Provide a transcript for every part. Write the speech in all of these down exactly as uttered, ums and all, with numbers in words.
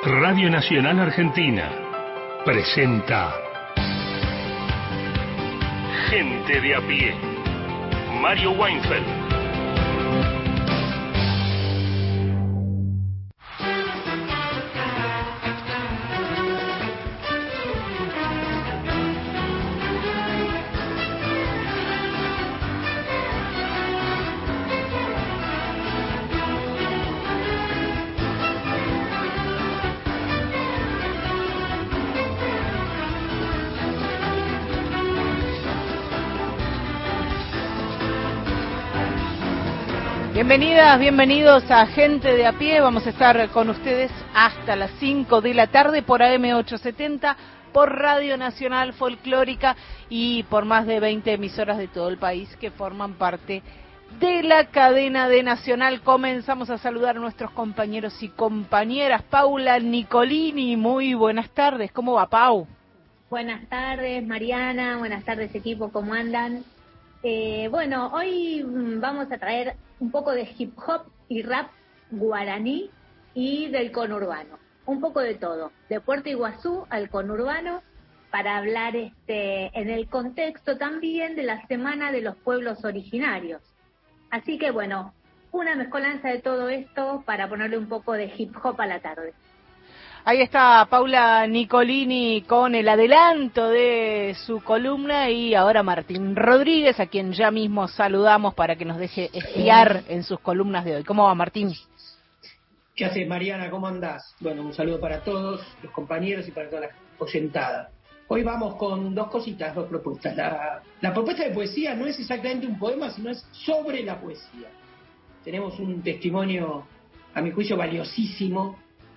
Radio Nacional Argentina presenta Gente de a pie. Mario Weinfeld. Bienvenidas, bienvenidos a Gente de a pie. Vamos a estar con ustedes hasta las cinco de la tarde por A M ochocientos setenta, por Radio Nacional Folclórica y por más de veinte emisoras de todo el país que forman parte de la cadena de Nacional. Comenzamos a saludar a nuestros compañeros y compañeras. Paula Nicolini, muy buenas tardes. ¿Cómo va, Pau? Buenas tardes, Mariana. Buenas tardes, equipo. ¿Cómo andan? Eh, bueno, hoy vamos a traer un poco de hip hop y rap guaraní y del conurbano, un poco de todo, de Puerto Iguazú al conurbano, para hablar este en el contexto también de la Semana de los Pueblos Originarios. Así que bueno, una mezcolanza de todo esto para ponerle un poco de hip hop a la tarde. Ahí está Paula Nicolini con el adelanto de su columna, y ahora Martín Rodríguez, a quien ya mismo saludamos para que nos deje espiar en sus columnas de hoy. ¿Cómo va, Martín? ¿Qué haces, Mariana? ¿Cómo andás? Bueno, un saludo para todos los compañeros y para toda la oyentada. Hoy vamos con dos cositas, dos propuestas. La, la propuesta de poesía no es exactamente un poema, sino es sobre la poesía. Tenemos un testimonio, a mi juicio, valiosísimo,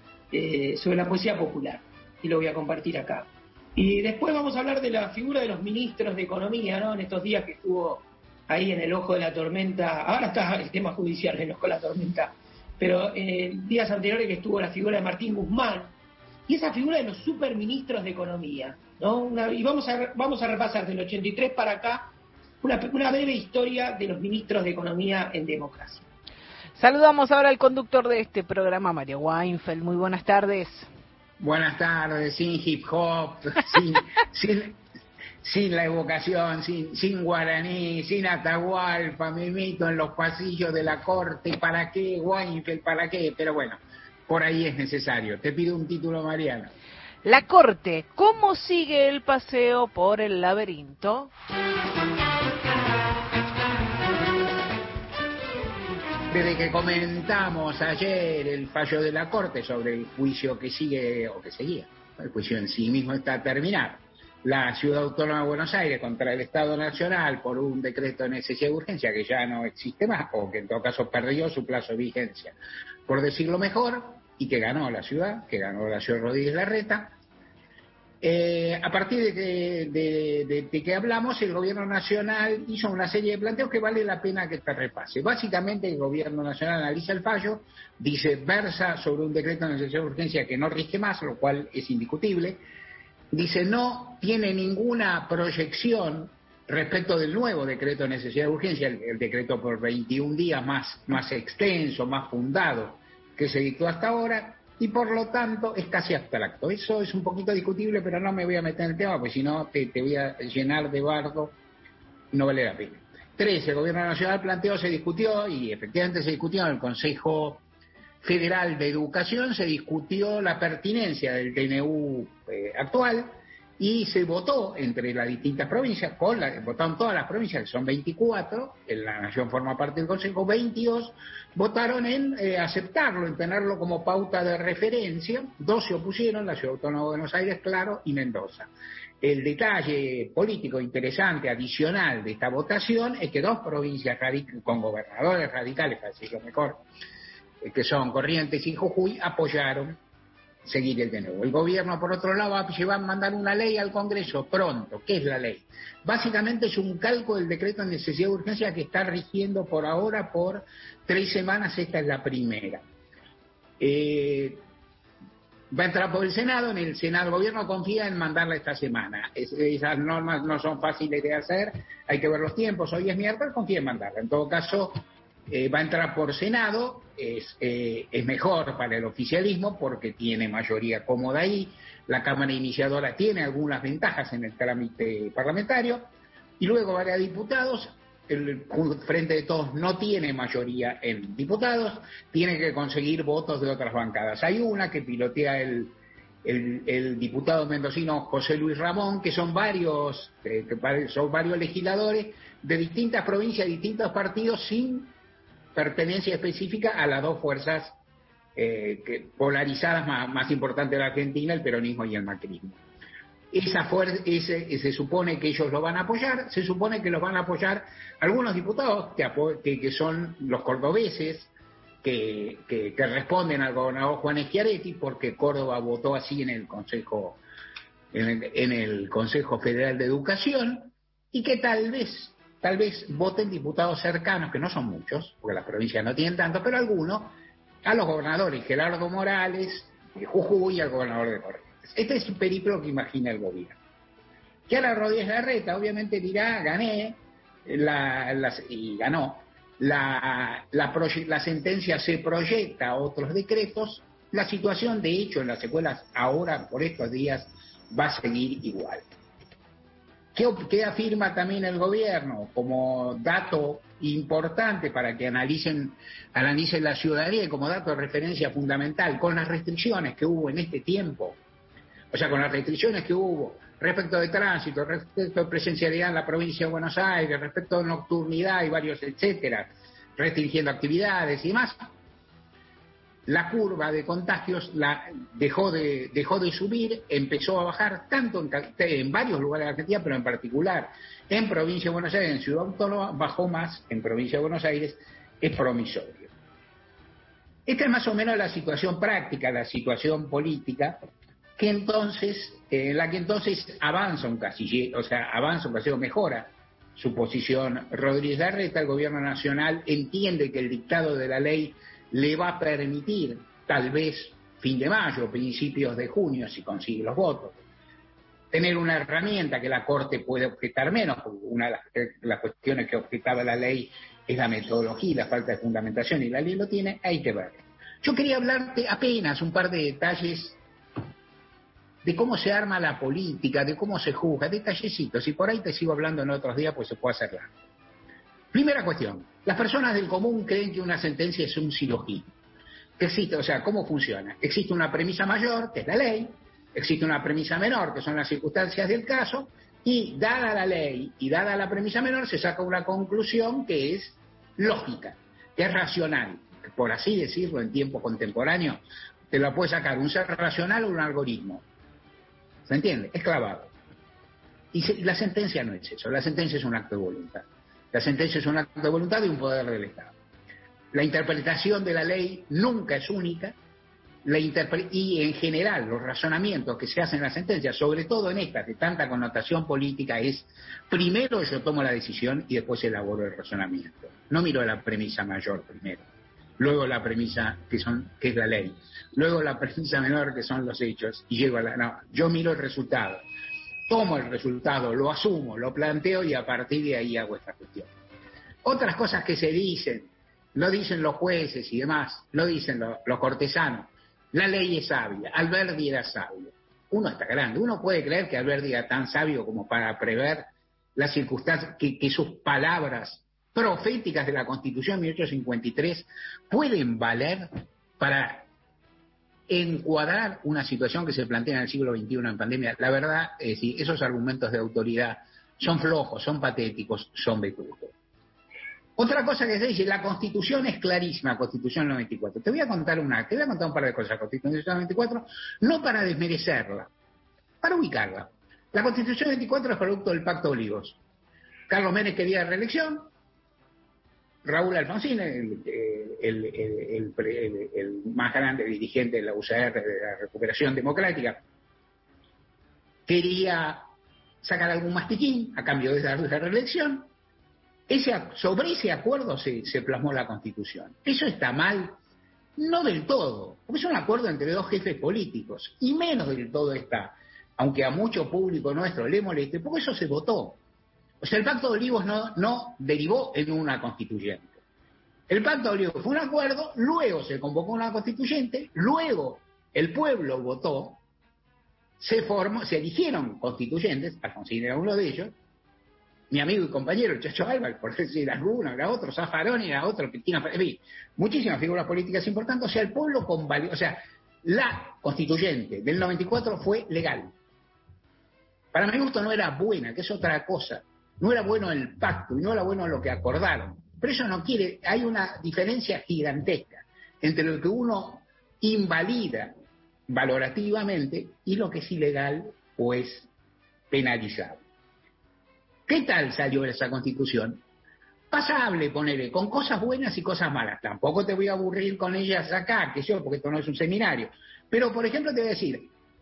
Eh, sobre la poesía popular, y lo voy a compartir acá. Y después vamos a hablar de la figura de los ministros de Economía, ¿no? En estos días que estuvo ahí en el ojo de la tormenta, ahora está el tema judicial en el ojo de la tormenta, pero en eh, días anteriores que estuvo la figura de Martín Guzmán, y esa figura de los superministros de Economía, ¿no? Una, y vamos a, vamos a repasar del ochenta y tres para acá una, una breve historia de los ministros de Economía en democracia. Saludamos ahora al conductor de este programa, Mario Weinfeld. Muy buenas tardes. Buenas tardes, sin hip hop, sin, sin, sin la evocación, sin, sin guaraní, sin Atahualpa, mimito en los pasillos de la corte. ¿Para qué, Weinfeld? ¿Para qué? Pero bueno, por ahí es necesario. Te pido un título, Mariana. La corte, ¿cómo sigue el paseo por el laberinto? Desde que comentamos ayer el fallo de la Corte sobre el juicio que sigue, o que seguía, el juicio en sí mismo está terminado, la Ciudad Autónoma de Buenos Aires contra el Estado Nacional por un decreto de necesidad de urgencia que ya no existe más, o que en todo caso perdió su plazo de vigencia, por decirlo mejor, y que ganó la ciudad, que ganó la ciudad Rodríguez Larreta. Eh, a partir de que, de, de, de que hablamos, el Gobierno Nacional hizo una serie de planteos que vale la pena que te repase. Básicamente, el Gobierno Nacional analiza el fallo, dice, versa sobre un decreto de necesidad de urgencia que no rige más, lo cual es indiscutible. Dice, no tiene ninguna proyección respecto del nuevo decreto de necesidad de urgencia, el, el decreto por veintiún días más, más extenso, más fundado que se dictó hasta ahora, y por lo tanto es casi abstracto. Eso es un poquito discutible, pero no me voy a meter en el tema, porque si no te, te voy a llenar de bardo y no vale la pena. Tres, el Gobierno Nacional planteó, se discutió, y efectivamente se discutió en el Consejo Federal de Educación, se discutió la pertinencia del D N U eh, actual, y se votó entre las distintas provincias, con la, votaron todas las provincias, que son veinticuatro, en la Nación forma parte del Consejo, veintidós votaron en eh, aceptarlo, en tenerlo como pauta de referencia, dos se opusieron, la Ciudad Autónoma de Buenos Aires, claro, y Mendoza. El detalle político interesante, adicional de esta votación, es que dos provincias radic- con gobernadores radicales, para decirlo mejor, eh, que son Corrientes y Jujuy, apoyaron seguir el D N U. El gobierno, por otro lado, va a mandar una ley al Congreso pronto. ¿Qué es la ley? Básicamente es un calco del decreto de necesidad de urgencia que está rigiendo por ahora por tres semanas. Esta es la primera. Eh, va a entrar por el Senado. En el Senado el gobierno confía en mandarla esta semana. Es, esas normas no son fáciles de hacer, hay que ver los tiempos. Hoy es miércoles, confía en mandarla. En todo caso, eh, va a entrar por Senado. es, eh, es mejor para el oficialismo porque tiene mayoría cómoda ahí, la Cámara Iniciadora tiene algunas ventajas en el trámite parlamentario, y luego varios diputados, el Frente de Todos no tiene mayoría en diputados, tiene que conseguir votos de otras bancadas. Hay una que pilotea el, el, el diputado mendocino José Luis Ramón, que son varios, eh, que son varios legisladores de distintas provincias, distintos partidos, sin pertenencia específica a las dos fuerzas eh, que, polarizadas más, más importantes de la Argentina, el peronismo y el macrismo. Esa fuerza, ese, se supone que ellos lo van a apoyar, se supone que los van a apoyar algunos diputados que, que, que son los cordobeses, que, que, que responden al gobernador Juan Schiaretti, porque Córdoba votó así en el Consejo, en el, en el Consejo Federal de Educación, y que tal vez, tal vez voten diputados cercanos, que no son muchos, porque las provincias no tienen tanto, pero algunos, a los gobernadores Gerardo Morales, de Jujuy, y al gobernador de Corrientes. Este es el periplo que imagina el gobierno. Que ahora Rodríguez Larreta obviamente dirá, gané, la, la, y ganó, la, la, la sentencia se proyecta a otros decretos, la situación de hecho en las escuelas ahora, por estos días, va a seguir igual. ¿Qué, qué afirma también el gobierno como dato importante para que analicen, analicen la ciudadanía y como dato de referencia fundamental, con las restricciones que hubo en este tiempo? O sea, con las restricciones que hubo respecto de tránsito, respecto de presencialidad en la provincia de Buenos Aires, respecto de nocturnidad y varios etcétera, restringiendo actividades y demás, la curva de contagios la dejó de dejó de subir, empezó a bajar tanto en, en varios lugares de Argentina, pero en particular en provincia de Buenos Aires, en Ciudad Autónoma, bajó más en provincia de Buenos Aires, es promisorio. Esta es más o menos la situación práctica, la situación política, que entonces, en eh, la que entonces avanza un casillero, o sea, avanza un casillero, mejora su posición Rodríguez Larreta. El gobierno nacional entiende que el dictado de la ley le va a permitir, tal vez fin de mayo, principios de junio, si consigue los votos, tener una herramienta que la Corte puede objetar menos, porque una de las, las cuestiones que objetaba la ley es la metodología y la falta de fundamentación, y la ley lo tiene, hay que verlo. Yo quería hablarte apenas un par de detalles de cómo se arma la política, de cómo se juzga, detallecitos, y por ahí te sigo hablando en otros días, pues se puede hacer largo. Primera cuestión, las personas del común creen que una sentencia es un silogismo. Existe, o sea, ¿cómo funciona? Existe una premisa mayor, que es la ley, existe una premisa menor, que son las circunstancias del caso, y dada la ley y dada la premisa menor, se saca una conclusión que es lógica, que es racional, que por así decirlo en tiempo contemporáneo, te lo puede sacar un ser racional o un algoritmo. ¿Se entiende? Es clavado. Y se, la sentencia no es eso, la sentencia es un acto de voluntad. La sentencia es un acto de voluntad de un poder del Estado. La interpretación de la ley nunca es única, la interpre- y en general los razonamientos que se hacen en la sentencia, sobre todo en estas de tanta connotación política, es primero yo tomo la decisión y después elaboro el razonamiento. No miro la premisa mayor primero, luego la premisa que son que es la ley, luego la premisa menor que son los hechos, y llego a la... No, yo miro el resultado, tomo el resultado, lo asumo, lo planteo y a partir de ahí hago esta cuestión. Otras cosas que se dicen, lo dicen los jueces y demás, lo dicen los, los cortesanos, la ley es sabia, Alberdi era sabio. Uno está grande, uno puede creer que Alberdi era tan sabio como para prever las circunstancias, que, que sus palabras proféticas de la Constitución de mil ochocientos cincuenta y tres pueden valer para encuadrar una situación que se plantea en el siglo veintiuno en pandemia. La verdad, es decir, esos argumentos de autoridad son flojos, son patéticos, son vetustos. Otra cosa que se dice, la Constitución es clarísima, Constitución noventa y cuatro. Te voy a contar una, te voy a contar un par de cosas de la Constitución noventa y cuatro, no para desmerecerla, para ubicarla. La Constitución noventa y cuatro es producto del Pacto de Olivos. Carlos Menem quería reelección, Raúl Alfonsín, el, el, el, el, el más grande dirigente de la U C R, de la Recuperación Democrática, quería sacar algún mastiquín a cambio de darle la reelección. Ese, sobre ese acuerdo se, se plasmó la Constitución. Eso está mal, no del todo, porque es un acuerdo entre dos jefes políticos, y menos del todo está, aunque a mucho público nuestro le moleste, porque eso se votó. O sea, el Pacto de Olivos no, no derivó en una constituyente. El Pacto de Olivos fue un acuerdo, luego se convocó una constituyente, luego el pueblo votó, se formó, se eligieron constituyentes, Alfonsín era uno de ellos, mi amigo y compañero, el Chacho Álvarez, por decir alguno, era otro, Zaffarón era otro, Cristina, en fin, muchísimas figuras políticas importantes, o sea, el pueblo convalidó, o sea, la constituyente del noventa y cuatro fue legal. Para mi gusto no era buena, que es otra cosa, no era bueno el pacto y no era bueno lo que acordaron, pero eso no quiere, hay una diferencia gigantesca entre lo que uno invalida valorativamente y lo que es ilegal o es penalizado. ¿Qué tal salió esa constitución? Pasable, ponele, con cosas buenas y cosas malas. Tampoco te voy a aburrir con ellas acá, que yo, porque esto no es un seminario. Pero, por ejemplo, te voy a decir,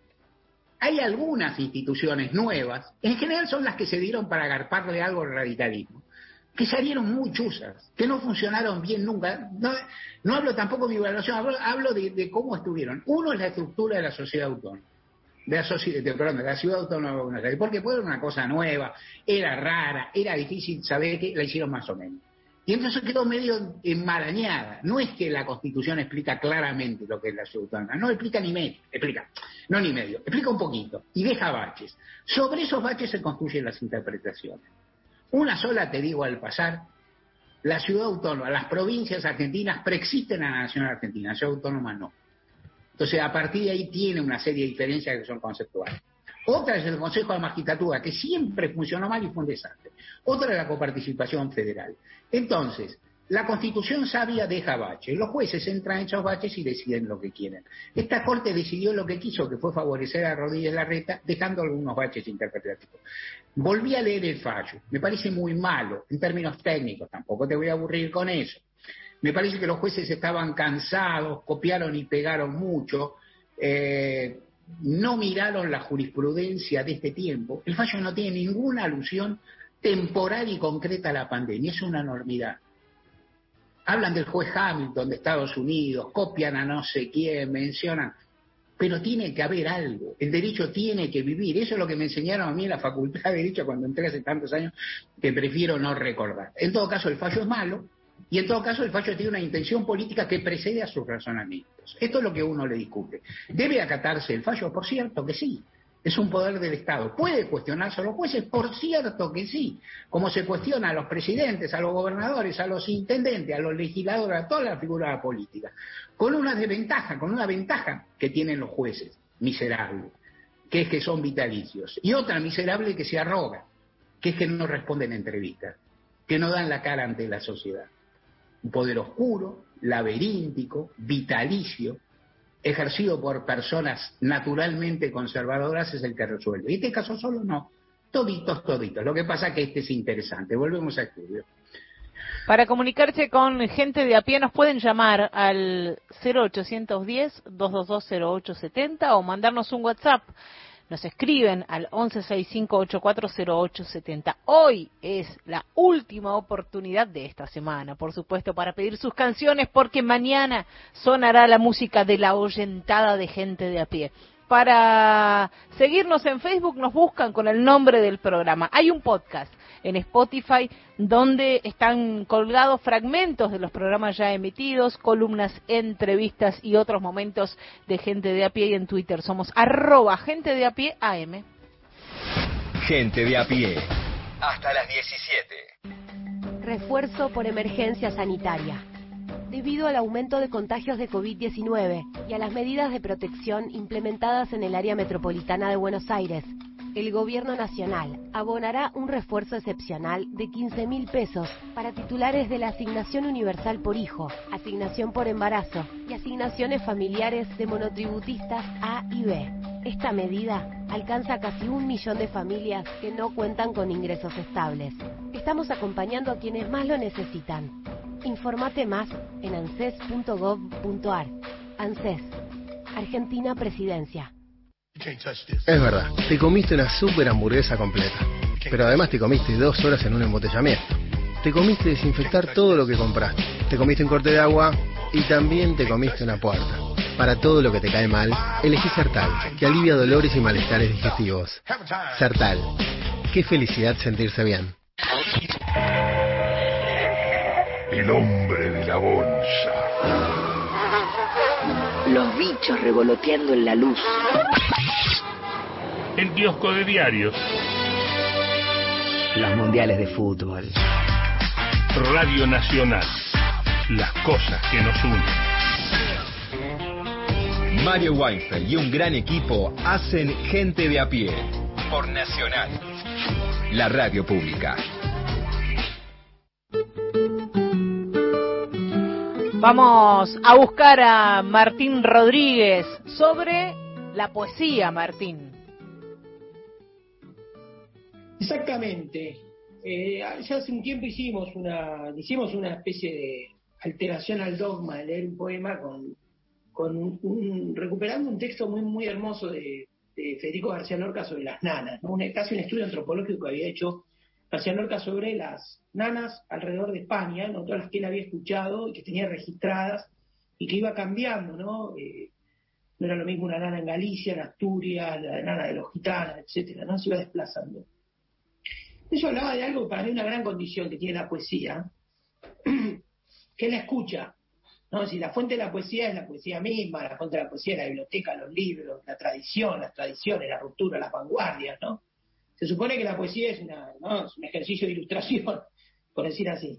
hay algunas instituciones nuevas, en general son las que se dieron para agarparle algo al radicalismo, que salieron muy chuzas, que no funcionaron bien nunca. No, no hablo tampoco de mi evaluación, hablo, hablo de, de cómo estuvieron. Uno es la estructura de la sociedad autónoma. De la, de, perdón, de la ciudad autónoma de Buenos Aires, porque fue una cosa nueva, era rara, era difícil saber que la hicieron más o menos. Y entonces quedó medio enmarañada. No es que la Constitución explica claramente lo que es la ciudad autónoma, no explica ni medio, explica, no ni medio, explica un poquito y deja baches. Sobre esos baches se construyen las interpretaciones. Una sola te digo al pasar, la ciudad autónoma, las provincias argentinas preexisten a la nación argentina, la ciudad autónoma no. Entonces, a partir de ahí tiene una serie de diferencias que son conceptuales. Otra es el Consejo de la Magistratura, que siempre funcionó mal y fue un desastre. Otra es la coparticipación federal. Entonces, la Constitución sabia deja baches. Los jueces entran en esos baches y deciden lo que quieren. Esta Corte decidió lo que quiso, que fue favorecer a Rodríguez Larreta, dejando algunos baches interpretativos. Volví a leer el fallo. Me parece muy malo, en términos técnicos. Tampoco te voy a aburrir con eso. Me parece que los jueces estaban cansados, copiaron y pegaron mucho, eh, no miraron la jurisprudencia de este tiempo. El fallo no tiene ninguna alusión temporal y concreta a la pandemia, es una enormidad. Hablan del juez Hamilton de Estados Unidos, copian a no sé quién, mencionan, pero tiene que haber algo, el derecho tiene que vivir. Eso es lo que me enseñaron a mí en la Facultad de Derecho cuando entré hace tantos años, que prefiero no recordar. En todo caso, el fallo es malo, y en todo caso el fallo tiene una intención política que precede a sus razonamientos. Esto es lo que uno le discute. ¿Debe acatarse el fallo? Por cierto que sí. Es un poder del Estado. ¿Puede cuestionarse a los jueces? Por cierto que sí. Como se cuestiona a los presidentes, a los gobernadores, a los intendentes, a los legisladores, a toda la figura política. Con una desventaja, con una ventaja que tienen los jueces, miserable, que es que son vitalicios. Y otra miserable que se arroga, que es que no responden a entrevistas, que no dan la cara ante la sociedad. Un poder oscuro, laberíntico, vitalicio, ejercido por personas naturalmente conservadoras, es el que resuelve. Y este caso solo no, toditos, toditos. Lo que pasa es que este es interesante. Volvemos a estudio. Para comunicarse con gente de a pie nos pueden llamar al cero ochocientos diez, doscientos veintidós, cero ocho setenta o mandarnos un WhatsApp. Nos escriben al once sesenta y cinco ochenta y cuatro cero ocho setenta. Hoy es la última oportunidad de esta semana, por supuesto, para pedir sus canciones, porque mañana sonará la música de la oyentada de gente de a pie. Para seguirnos en Facebook nos buscan con el nombre del programa. Hay un podcast en Spotify donde están colgados fragmentos de los programas ya emitidos, columnas, entrevistas y otros momentos de gente de a pie, y en Twitter somos arroba gente de a pie A M. Gente de a pie. Hasta las diecisiete. Refuerzo por emergencia sanitaria. Debido al aumento de contagios de COVID diecinueve y a las medidas de protección implementadas en el área metropolitana de Buenos Aires, el Gobierno Nacional abonará un refuerzo excepcional de quince mil pesos para titulares de la Asignación Universal por Hijo, Asignación por Embarazo y asignaciones familiares de monotributistas A y B. Esta medida alcanza a casi un millón de familias que no cuentan con ingresos estables. Estamos acompañando a quienes más lo necesitan. Informate más en anses punto gov punto ar. ANSES, Argentina Presidencia. Es verdad, te comiste una super hamburguesa completa, pero además te comiste dos horas en un embotellamiento. Te comiste desinfectar todo lo que compraste. Te comiste un corte de agua y también te comiste una puerta. Para todo lo que te cae mal, elegí Sertal, que alivia dolores y malestares digestivos. Sertal. Qué felicidad sentirse bien. El hombre de la bonza. Los bichos revoloteando en la luz. El kiosco de diarios. Los mundiales de fútbol. Radio Nacional. Las cosas que nos unen. Mario Weinfeld y un gran equipo hacen Gente de a pie. Por Nacional. La radio pública. Vamos a buscar a Martín Rodríguez sobre la poesía, Martín. Exactamente. Eh, ya hace un tiempo hicimos una hicimos una especie de alteración al dogma de leer un poema con, con un, un, recuperando un texto muy muy hermoso de, de Federico García Lorca sobre las nanas, ¿no? Un, casi un estudio antropológico que había hecho García Lorca sobre las nanas alrededor de España, ¿no? Todas las que él había escuchado y que tenía registradas y que iba cambiando, ¿no? Eh, no era lo mismo una nana en Galicia, en Asturias, la nana de los gitanos, etcétera, ¿no? Se iba desplazando. Eso hablaba de algo, para mí, una gran condición que tiene la poesía, que es la escucha, ¿no? Si la fuente de la poesía es la poesía misma, la fuente de la poesía es la biblioteca, los libros, la tradición, las tradiciones, la ruptura, las vanguardias, ¿no? Se supone que la poesía es, una, ¿no? es un ejercicio de ilustración, por decir así.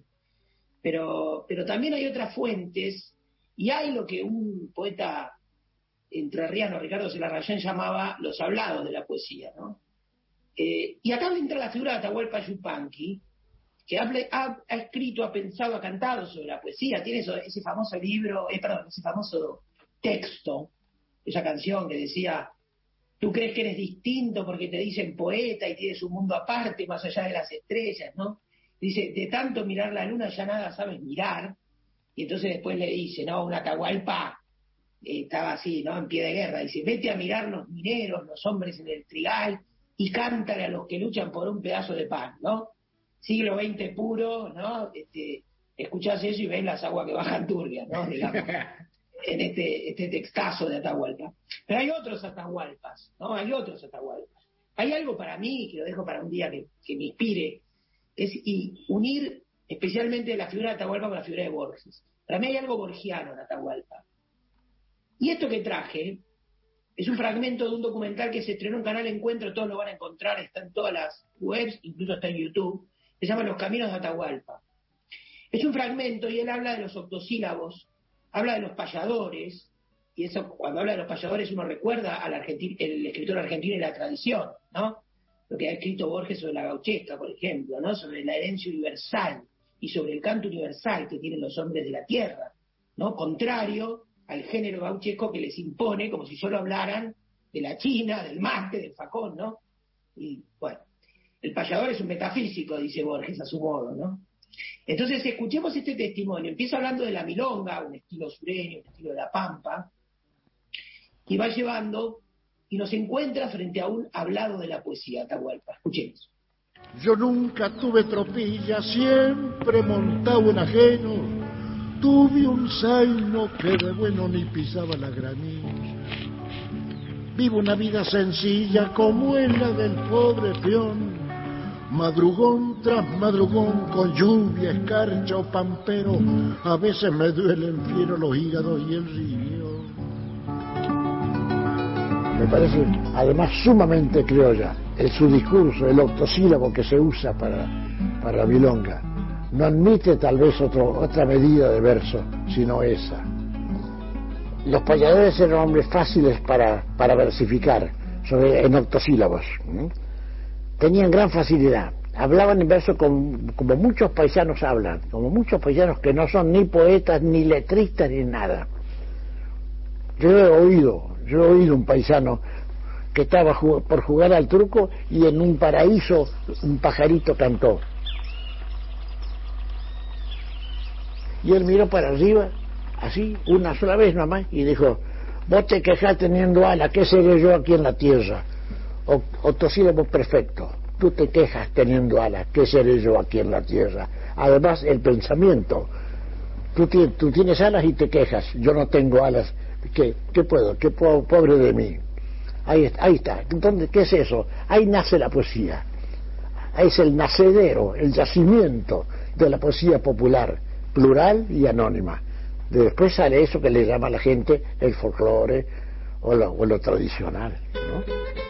Pero, pero también hay otras fuentes, y hay lo que un poeta entrerriano, Ricardo Celarrayán, llamaba los hablados de la poesía, ¿no? Eh, y acá entra la figura de Atahualpa Yupanqui, que ha, ha, ha escrito, ha pensado, ha cantado sobre la poesía, tiene eso, ese famoso libro, eh, perdón, ese famoso texto, esa canción que decía: tú crees que eres distinto porque te dicen poeta y tienes un mundo aparte, más allá de las estrellas, ¿no? Dice, de tanto mirar la luna ya nada sabes mirar, y entonces después le dice, no, un Atahualpa eh, estaba así, ¿no? En pie de guerra, dice, vete a mirar los mineros, los hombres en el trigal, y cántale a los que luchan por un pedazo de pan, ¿no? Siglo veinte puro, ¿no? Este, escuchás eso y ves las aguas que bajan turbias, ¿no? Digamos, en este, este textazo de Atahualpa. Pero hay otros Atahualpas, ¿no? Hay otros Atahualpas. Hay algo para mí, que lo dejo para un día que, que me inspire, es y unir especialmente la figura de Atahualpa con la figura de Borges. Para mí hay algo borgiano en Atahualpa. Y esto que traje es un fragmento de un documental que se estrenó en Canal Encuentro, todos lo van a encontrar, está en todas las webs, incluso está en YouTube, se llama Los Caminos de Atahualpa. Es un fragmento y él habla de los octosílabos, habla de los payadores, y eso, cuando habla de los payadores uno recuerda al argentino, el escritor argentino y la tradición, ¿no? Lo que ha escrito Borges sobre la gauchesca, por ejemplo, ¿no? Sobre la herencia universal y sobre el canto universal que tienen los hombres de la tierra, ¿no? Contrario al género gauchesco que les impone, como si solo hablaran de la china, del mate, del facón, ¿no? Y bueno, el payador es un metafísico, dice Borges a su modo, ¿no? Entonces escuchemos este testimonio. Empieza hablando de la milonga, un estilo sureño, un estilo de la pampa, y va llevando y nos encuentra frente a un hablado de la poesía, Atahualpa. Escuchemos. Yo nunca tuve tropilla, siempre montado en ajeno. Tuve un zaino que de bueno ni pisaba la granilla. Vivo una vida sencilla como es la del pobre peón. Madrugón tras madrugón, con lluvia, escarcha o pampero, a veces me duelen fiero los hígados y el riñón. Me parece, además, sumamente criolla en su discurso, el octosílabo que se usa para, para la milonga. No admite tal vez otro, otra medida de verso, sino esa. Los payadores eran hombres fáciles para, para versificar, sobre, en octosílabos. ¿Mm? Tenían gran facilidad, hablaban en verso con, como muchos paisanos hablan, como muchos paisanos que no son ni poetas, ni letristas, ni nada. Yo he oído, yo he oído un paisano que estaba jug- por jugar al truco y en un paraíso un pajarito cantó. Y él miró para arriba, así, una sola vez nomás, y dijo, vos te quejás teniendo alas, ¿qué seré yo aquí en la tierra? O, octosílabo perfecto, tú te quejas teniendo alas, ¿qué seré yo aquí en la tierra? Además, el pensamiento, tú, ti, tú tienes alas y te quejas, yo no tengo alas, ¿qué, qué puedo? ¿Qué po, pobre de mí? Ahí, ahí está, entonces, ¿qué es eso? Ahí nace la poesía, ahí es el nacedero, el yacimiento de la poesía popular, plural y anónima. Después sale eso que le llama a la gente el folclore o lo, o lo tradicional, ¿no?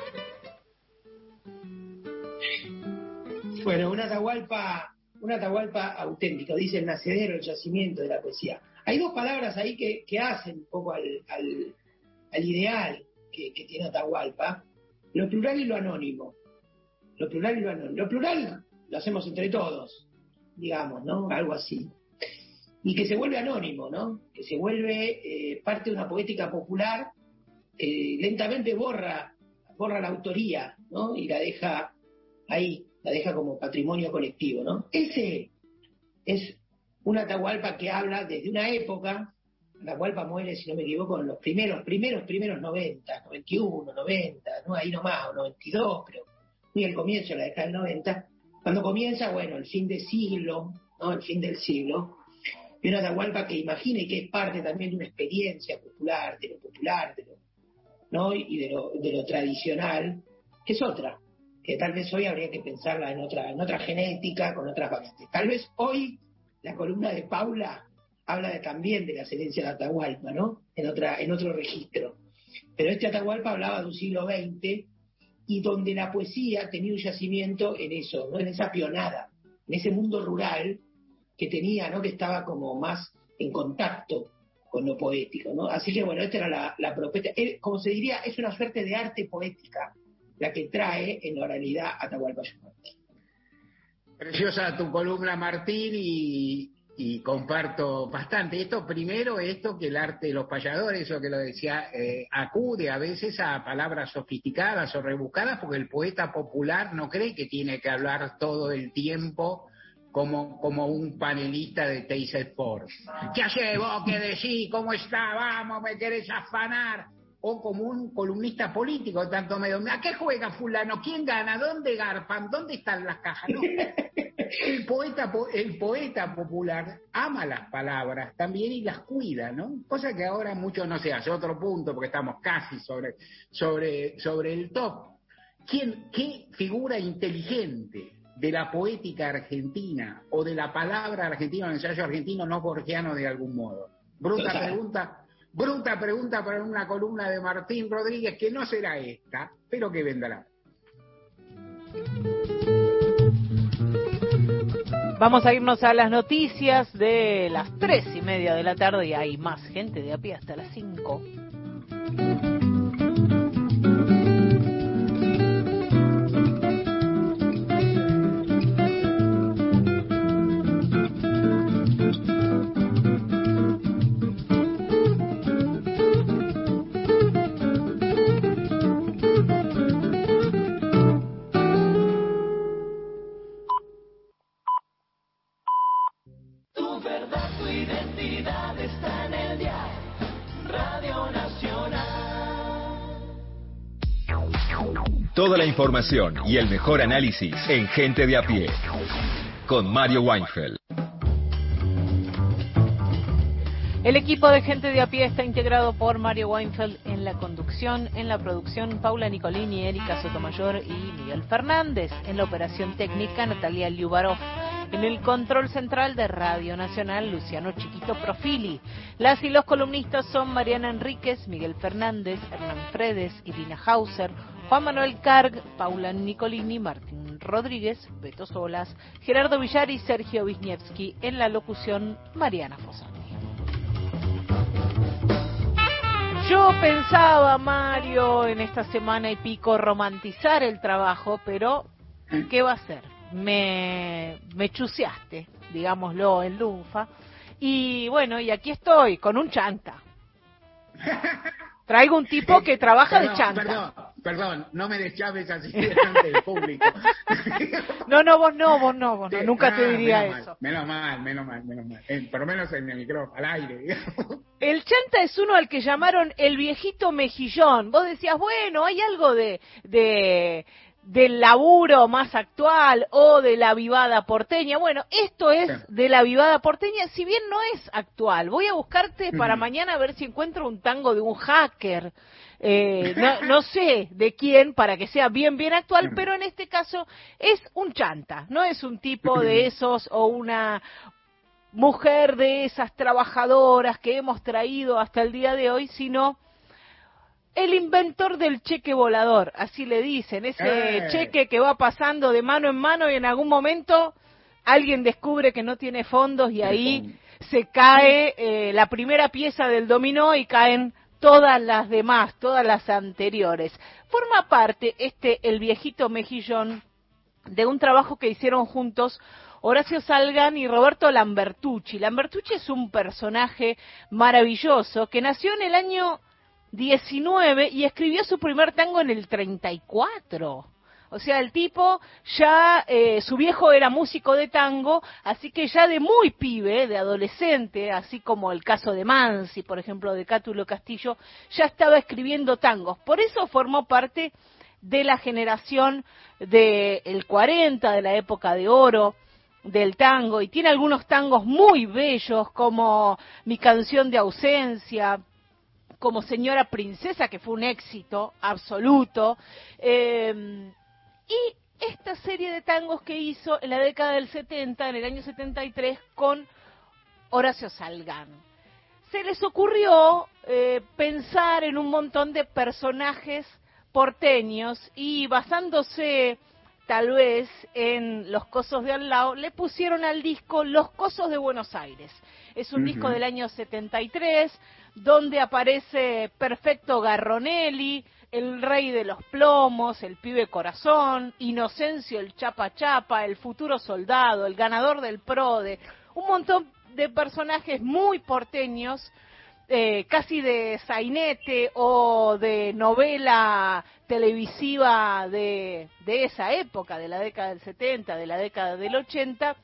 Bueno, una Atahualpa, una Atahualpa auténtica, dice el nacedero, el yacimiento de la poesía. Hay dos palabras ahí que, que hacen un poco al, al, al ideal que, que tiene Atahualpa, lo plural y lo anónimo. Lo plural y lo anónimo. Lo plural lo hacemos entre todos, digamos, ¿no? Algo así. Y que se vuelve anónimo, ¿no? Que se vuelve eh, parte de una poética popular que lentamente borra, borra la autoría, ¿no? Y la deja ahí, la deja como patrimonio colectivo, ¿no? Ese es una Atahualpa que habla desde una época. Atahualpa muere, si no me equivoco, en los primeros, primeros, primeros noventa, noventa y uno, noventa, ¿no? Ahí nomás, o noventa y dos, creo. Muy al comienzo de la década del noventa. Cuando comienza, bueno, el fin del siglo, ¿no? El fin del siglo. Y una Atahualpa que imagine que es parte también de una experiencia popular, de lo popular, de lo, ¿no? Y de lo, de lo tradicional, que es otra, que tal vez hoy habría que pensarla en otra, en otra genética, con otras variantes. Tal vez hoy la columna de Paula habla de, también de la herencias de Atahualpa, ¿no? En otra, en otro registro. Pero este Atahualpa hablaba de un siglo veinte y donde la poesía tenía un yacimiento en eso, ¿no? En esa pionada, en ese mundo rural que tenía, ¿no? Que estaba como más en contacto con lo poético, ¿no? Así que bueno, esta era la, la propuesta. Él, como se diría, es una suerte de arte poética la que trae en la oralidad Atahualpa Yupanqui. Preciosa tu columna, Martín, y, y comparto bastante. Esto primero, esto que el arte de los payadores, eso que lo decía, eh, acude a veces a palabras sofisticadas o rebuscadas, porque el poeta popular no cree que tiene que hablar todo el tiempo como, como un panelista de Teis Sport. ¿Qué hacés vos? ¿Qué decís? ¿Cómo está? Vamos, me querés afanar. O como un columnista político, tanto medio, ¿a qué juega fulano? ¿Quién gana? ¿Dónde garpan? ¿Dónde están las cajas? No. El poeta, el poeta popular ama las palabras también y las cuida, ¿no? Cosa que ahora mucho no se hace. Otro punto, porque estamos casi sobre, sobre, sobre el top. ¿Quién, qué figura inteligente de la poética argentina o de la palabra argentina, el ensayo argentino no borgiano de algún modo? Bruta pregunta. Bruta pregunta para una columna de Martín Rodríguez, que no será esta, pero que vendrá. Vamos a irnos a las noticias de las tres y media de la tarde y hay más gente de a pie hasta las cinco. Toda la información y el mejor análisis en Gente de a Pie, con Mario Weinfeld. El equipo de Gente de a Pie está integrado por Mario Weinfeld en la conducción, en la producción Paula Nicolini, Erika Sotomayor y Miguel Fernández, en la operación técnica Natalia Liubarov, en el control central de Radio Nacional Luciano Chiquito Profili. Las y los columnistas son Mariana Enríquez, Miguel Fernández, Hernán Fredes, Irina Hauser, Juan Manuel Carg, Paula Nicolini, Martín Rodríguez, Beto Solas, Gerardo Villar y Sergio Wisniewski, en la locución Mariana Fossati. Yo pensaba, Mario, en esta semana y pico romantizar el trabajo, pero ¿qué va a ser? Me, me chuseaste, digámoslo, en Lunfa. Y bueno, y aquí estoy, con un chanta. Traigo un tipo que trabaja perdón, de chanta. Perdón, perdón, no me deschaves así delante del público. No, no, vos no, vos no, vos no, sí, nunca ah, te diría menos eso. Mal, menos mal, menos mal, menos mal. Eh, por lo menos en el micrófono, al aire, digamos. El chanta es uno al que llamaron el viejito mejillón. Vos decías, bueno, hay algo de... de del laburo más actual o de la vivada porteña. Bueno, esto es de la vivada porteña, si bien no es actual. Voy a buscarte para mañana a ver si encuentro un tango de un hacker, eh, no, no sé de quién, para que sea bien, bien actual, pero en este caso es un chanta, no es un tipo de esos o una... mujer de esas trabajadoras que hemos traído hasta el día de hoy, sino el inventor del cheque volador, así le dicen, ese eh. cheque que va pasando de mano en mano y en algún momento alguien descubre que no tiene fondos y ahí se cae eh, la primera pieza del dominó y caen todas las demás, todas las anteriores. Forma parte este El Viejito Mejillón de un trabajo que hicieron juntos Horacio Salgán y Roberto Lambertucci. Lambertucci es un personaje maravilloso que nació en el año diecinueve y escribió su primer tango en el treinta y cuatro. O sea, el tipo ya, eh, su viejo era músico de tango, así que ya de muy pibe, de adolescente, así como el caso de Mansi, por ejemplo, de Cátulo Castillo, ya estaba escribiendo tangos. Por eso formó parte de la generación del cuarenta, de la época de oro del tango, y tiene algunos tangos muy bellos, como Mi Canción de Ausencia, como Señora Princesa, que fue un éxito absoluto, eh, y esta serie de tangos que hizo en la década del setenta, en el año setenta y tres, con Horacio Salgán. Se les ocurrió eh, pensar en un montón de personajes porteños y basándose tal vez en Los Cosos de al lado, le pusieron al disco Los Cosos de Buenos Aires. Es un uh-huh. disco del año setenta y tres, donde aparece Perfecto Garronelli, El Rey de los Plomos, El Pibe Corazón, Inocencio el Chapa Chapa, El Futuro Soldado, El Ganador del Prode, un montón de personajes muy porteños, eh, casi de sainete o de novela televisiva de, de esa época, de la década del setenta, de la década del ochenta,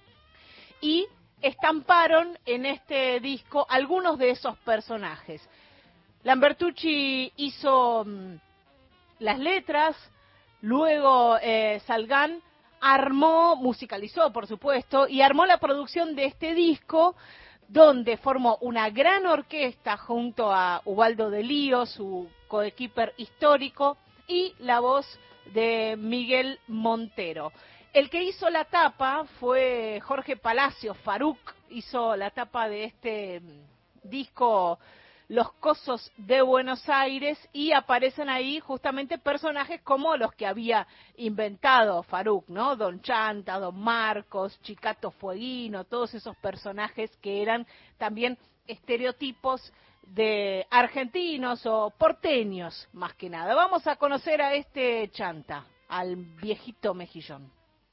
y estamparon en este disco algunos de esos personajes. Lambertucci hizo um, las letras, luego eh, Salgán armó, musicalizó por supuesto, y armó la producción de este disco, donde formó una gran orquesta junto a Ubaldo de Lío, su coequiper histórico, y la voz de Miguel Montero. El que hizo la tapa fue Jorge Palacios, Faruk hizo la tapa de este disco Los Cosos de Buenos Aires, y aparecen ahí justamente personajes como los que había inventado Faruk, ¿no? Don Chanta, Don Marcos, Chicato Fueguino, todos esos personajes que eran también estereotipos de argentinos o porteños, más que nada. Vamos a conocer a este Chanta, al Viejito Mejillón.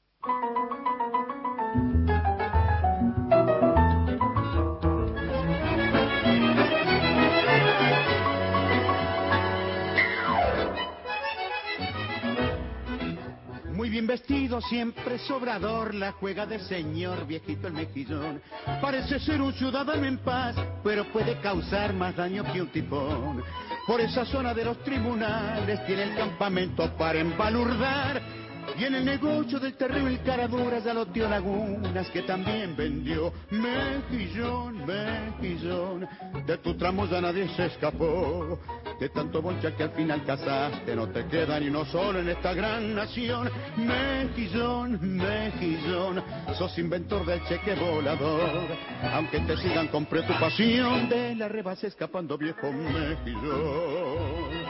Muy bien vestido, siempre sobrador, la juega de señor Viejito el Mejillón. Parece ser un ciudadano en paz, pero puede causar más daño que un tifón. Por esa zona de los tribunales tiene el campamento para embalurdar. Y en el negocio del terreno el caradura ya loteó lagunas que también vendió. Mejillón, Mejillón, de tu tramo ya nadie se escapó. De tanto boncha que al final cazaste, no te queda ni uno solo en esta gran nación. Mejillón, Mejillón, sos inventor del cheque volador. Aunque te sigan con preocupación, de la re vas escapando, viejo Mejillón.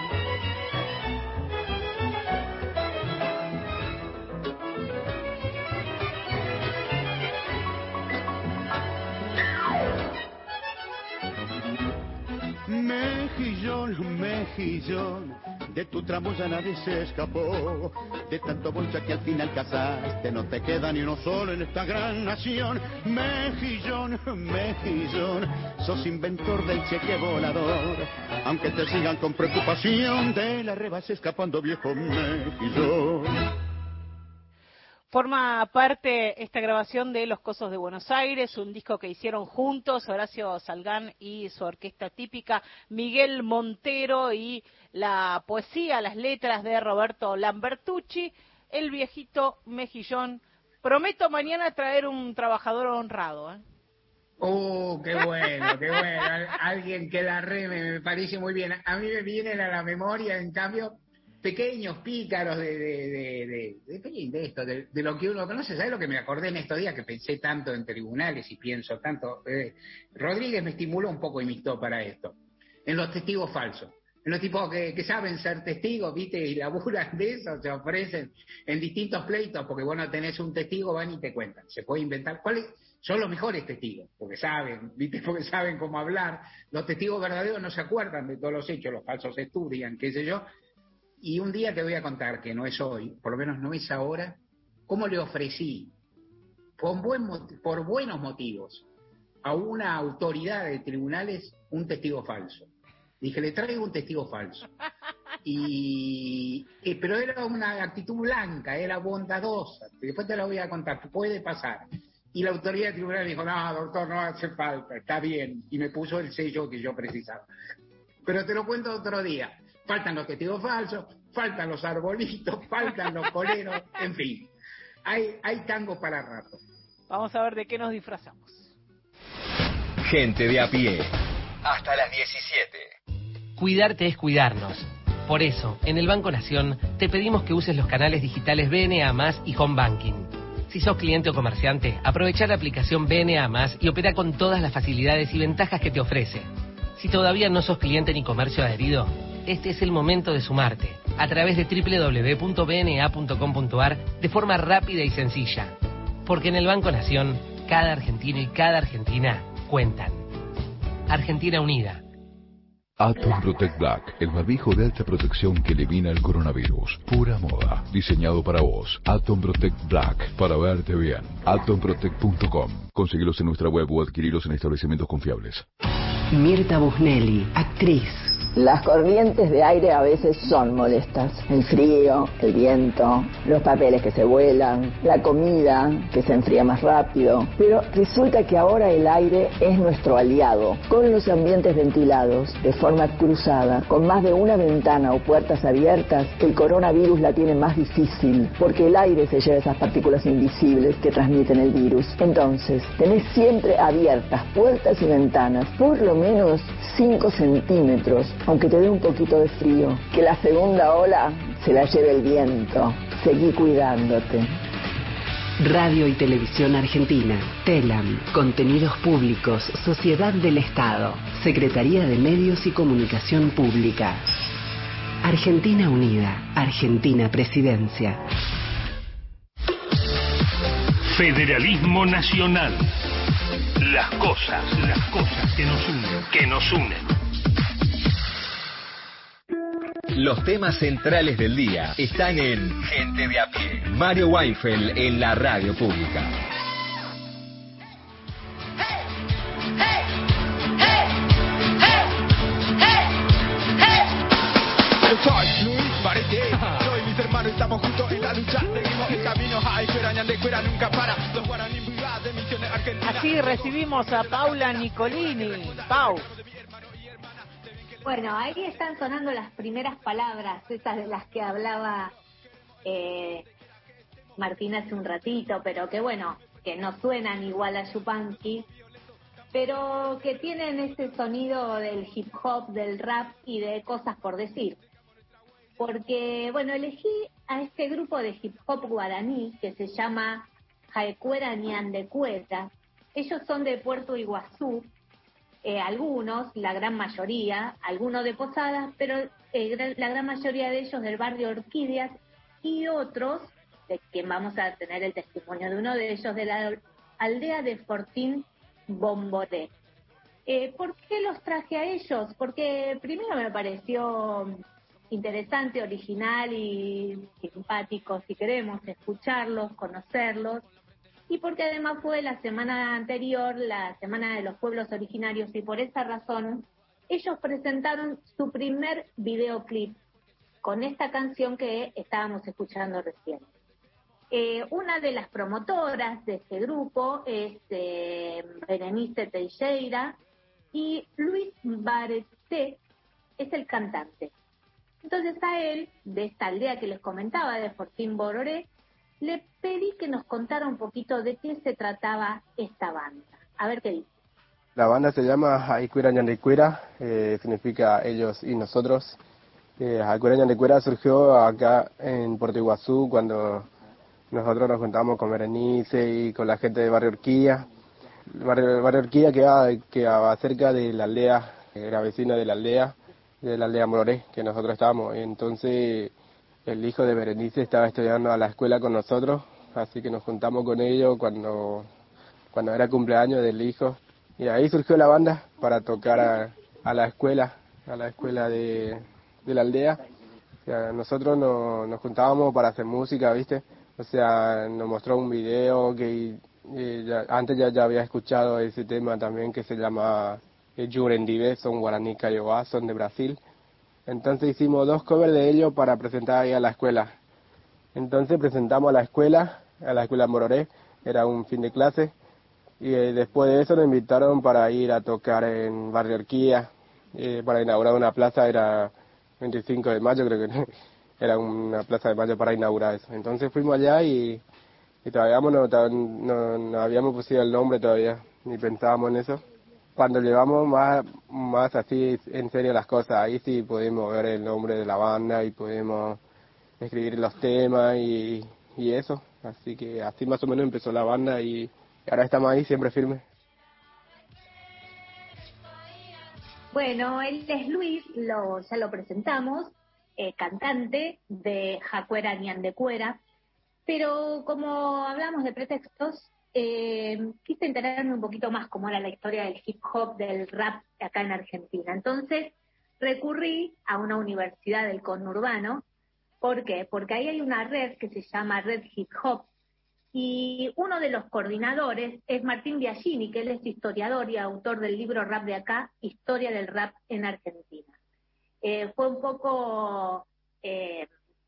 Mejillón, Mejillón, de tu tramo ya nadie se escapó. De tanto bolsa que al final cazaste, no te queda ni uno solo en esta gran nación. Mejillón, Mejillón, sos inventor del cheque volador. Aunque te sigan con preocupación, de la re vas escapando, viejo Mejillón. Forma parte esta grabación de Los Cosos de Buenos Aires, un disco que hicieron juntos Horacio Salgán y su orquesta típica, Miguel Montero, y la poesía, las letras de Roberto Lambertucci, El Viejito Mejillón. Prometo mañana traer un trabajador honrado, ¿eh? Oh, qué bueno, qué bueno. Alguien que la reme, me parece muy bien. A mí me viene a la memoria, en cambio, pequeños pícaros de, de, de, de, de, de esto, de, de lo que uno conoce. ¿Sabes lo que me acordé en estos días? Que pensé tanto en tribunales y pienso tanto. Eh, Rodríguez me estimuló un poco y me instó para esto. En los testigos falsos. En los tipos que, que saben ser testigos, ¿viste? Y laburan de eso, se ofrecen en distintos pleitos, porque vos no tenés un testigo, van y te cuentan. Se puede inventar. ¿Cuáles son los mejores testigos? Porque saben, ¿viste? Porque saben cómo hablar. Los testigos verdaderos no se acuerdan de todos los hechos, los falsos estudian, qué sé yo. Y un día te voy a contar, que no es hoy, por lo menos no es ahora, cómo le ofrecí, con buen, por buenos motivos, a una autoridad de tribunales un testigo falso. Dije, le traigo un testigo falso. Y, y pero era una actitud blanca, era bondadosa. Después te lo voy a contar, puede pasar. Y la autoridad de tribunal dijo, no, doctor, no hace falta, está bien. Y me puso el sello que yo precisaba. Pero te lo cuento otro día. Faltan los testigos falsos, faltan los arbolitos, faltan los coleros, en fin. Hay, hay tango para rato. Vamos a ver de qué nos disfrazamos. Gente de a pie. Hasta las diecisiete. Cuidarte es cuidarnos. Por eso, en el Banco Nación, te pedimos que uses los canales digitales B N A más, y Home Banking. Si sos cliente o comerciante, aprovecha la aplicación B N A más, y opera con todas las facilidades y ventajas que te ofrece. Si todavía no sos cliente ni comercio adherido, este es el momento de sumarte, a través de doble u doble u doble u punto b n a punto com punto a r, de forma rápida y sencilla. Porque en el Banco Nación, cada argentino y cada argentina cuentan. Argentina Unida. Atom Protect Black, el barbijo de alta protección que elimina el coronavirus. Pura moda, diseñado para vos. Atom Protect Black, para verte bien. atom protect punto com. Conseguilos en nuestra web o adquirilos en establecimientos confiables. Mirta Busnelli, actriz. Las corrientes de aire a veces son molestas. El frío, el viento, los papeles que se vuelan, la comida que se enfría más rápido. Pero resulta que ahora el aire es nuestro aliado. Con los ambientes ventilados, de forma cruzada, con más de una ventana o puertas abiertas, el coronavirus la tiene más difícil, porque el aire se lleva esas partículas invisibles que transmiten el virus. Entonces, tenés siempre abiertas puertas y ventanas, por lo menos cinco centímetros, aunque te dé un poquito de frío. Que la segunda ola se la lleve el viento. Seguí cuidándote. Radio y Televisión Argentina, TELAM, Contenidos Públicos, Sociedad del Estado, Secretaría de Medios y Comunicación Pública. Argentina Unida, Argentina Presidencia. Federalismo Nacional. Las cosas, las cosas que nos unen, que nos unen. Los temas centrales del día están en Gente de a pie. Mario Weinfeld en la radio pública. Soy Luis Varete, soy mis hermanos, estamos juntos en la lucha, seguimos el camino, ay, fuera, ñande, fuera, nunca para, los guaraní, de Misiones Argentinas. Así recibimos a Paula Nicolini. Pau. Bueno, ahí están sonando las primeras palabras, esas de las que hablaba eh, Martín hace un ratito, pero que bueno, que no suenan igual a Yupanqui, pero que tienen ese sonido del hip hop, del rap y de cosas por decir. Porque, bueno, elegí a este grupo de hip hop guaraní que se llama Jaecuera Ñandecuera. Ellos son de Puerto Iguazú, eh, algunos, la gran mayoría, algunos de Posadas, pero eh, la gran mayoría de ellos del barrio Orquídeas, y otros, de quien vamos a tener el testimonio de uno de ellos, de la aldea de Fortín Bomboré. Eh, ¿Por qué los traje a ellos? Porque primero me pareció interesante, original y simpático, si queremos escucharlos, conocerlos, y porque además fue la semana anterior, la Semana de los Pueblos Originarios, y por esa razón ellos presentaron su primer videoclip con esta canción que estábamos escuchando recién. Eh, una de las promotoras de este grupo es eh, Berenice Teixeira, y Luis Varete es el cantante. Entonces a él, de esta aldea que les comentaba, de Fortín Bororé, le pedí que nos contara un poquito de qué se trataba esta banda. A ver qué dice. La banda se llama Jaecuera Ñandecuera, eh, significa ellos y nosotros. Eh, Hakuera Ñandecuera surgió acá en Puerto Iguazú cuando nosotros nos juntamos con Berenice y con la gente de Barrio Orquídea. El barrio, el barrio Orquídea quedaba, quedaba cerca de la aldea, era vecina de la aldea, de la aldea Mororé, que nosotros estábamos. Entonces el hijo de Berenice estaba estudiando a la escuela con nosotros, así que nos juntamos con ellos cuando, cuando era cumpleaños del hijo. Y ahí surgió la banda para tocar a, a la escuela, a la escuela de, de la aldea. O sea, nosotros no, nos juntábamos para hacer música, ¿viste? O sea, nos mostró un video que eh, ya, antes ya, ya había escuchado ese tema también que se llama eh, Jurendive, son guaraní caiobá, son de Brasil. Entonces hicimos dos covers de ellos para presentar ahí a la escuela. Entonces presentamos a la escuela, a la escuela Mororé, era un fin de clase. Y eh, después de eso nos invitaron para ir a tocar en Barrio Orquídea, eh, para inaugurar una plaza, era veinticinco de mayo, creo que era una plaza de mayo para inaugurar eso. Entonces fuimos allá y, y todavía no, no, no habíamos puesto el nombre todavía, ni pensábamos en eso. Cuando llevamos más, más así en serio las cosas, ahí sí pudimos ver el nombre de la banda y pudimos escribir los temas y, y eso. Así que así más o menos empezó la banda y ahora estamos ahí siempre firmes. Bueno, él es Luis, lo, ya lo presentamos, eh, cantante de Hakuera Ñandecuera, pero como hablamos de pretextos, eh, quise enterarme un poquito más cómo era la historia del hip hop, del rap acá en Argentina. Entonces recurrí a una universidad del conurbano. ¿Por qué? Porque ahí hay una red que se llama Red Hip Hop, y uno de los coordinadores es Martín Biagini, que él es historiador y autor del libro Rap de Acá, Historia del Rap en Argentina. Eh, fue un poco eh,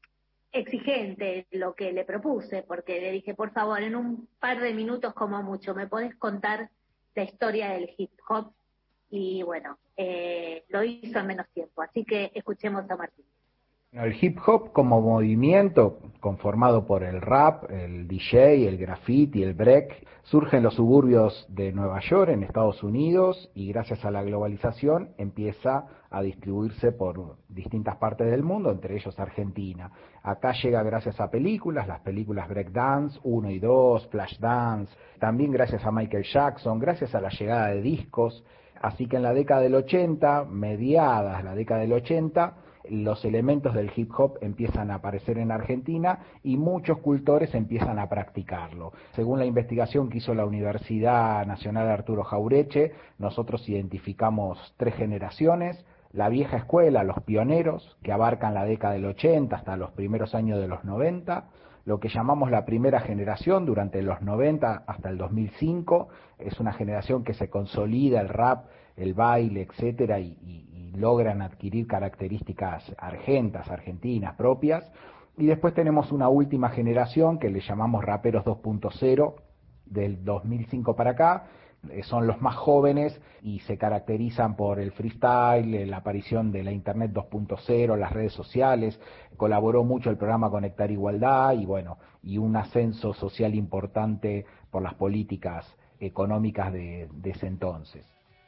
exigente lo que le propuse, porque le dije, por favor, en un par de minutos como mucho, ¿me podés contar la historia del hip hop? Y bueno, eh, lo hizo en menos tiempo, así que escuchemos a Martín. El hip hop como movimiento conformado por el rap, el D J, el graffiti, el break, surge en los suburbios de Nueva York, en Estados Unidos, y gracias a la globalización empieza a distribuirse por distintas partes del mundo, entre ellos Argentina. Acá llega gracias a películas, las películas Breakdance uno y dos, Flashdance, también gracias a Michael Jackson, gracias a la llegada de discos. Así que en la década del ochenta, mediadas la década del ochenta, los elementos del hip hop empiezan a aparecer en Argentina y muchos cultores empiezan a practicarlo. Según la investigación que hizo la Universidad Nacional Arturo Jaureche, nosotros identificamos tres generaciones: la vieja escuela, los pioneros, que abarcan la década del ochenta hasta los primeros años de los noventa, lo que llamamos la primera generación durante los noventa hasta el dos mil cinco, es una generación que se consolida el rap, el baile, etcétera, y, y, y logran adquirir características argentas, argentinas, propias. Y después tenemos una última generación que le llamamos raperos dos punto cero, del dos mil cinco para acá. Eh, son los más jóvenes y se caracterizan por el freestyle, la aparición de la internet dos punto cero, las redes sociales. Colaboró mucho el programa Conectar Igualdad y bueno, y un ascenso social importante por las políticas económicas de, de ese entonces.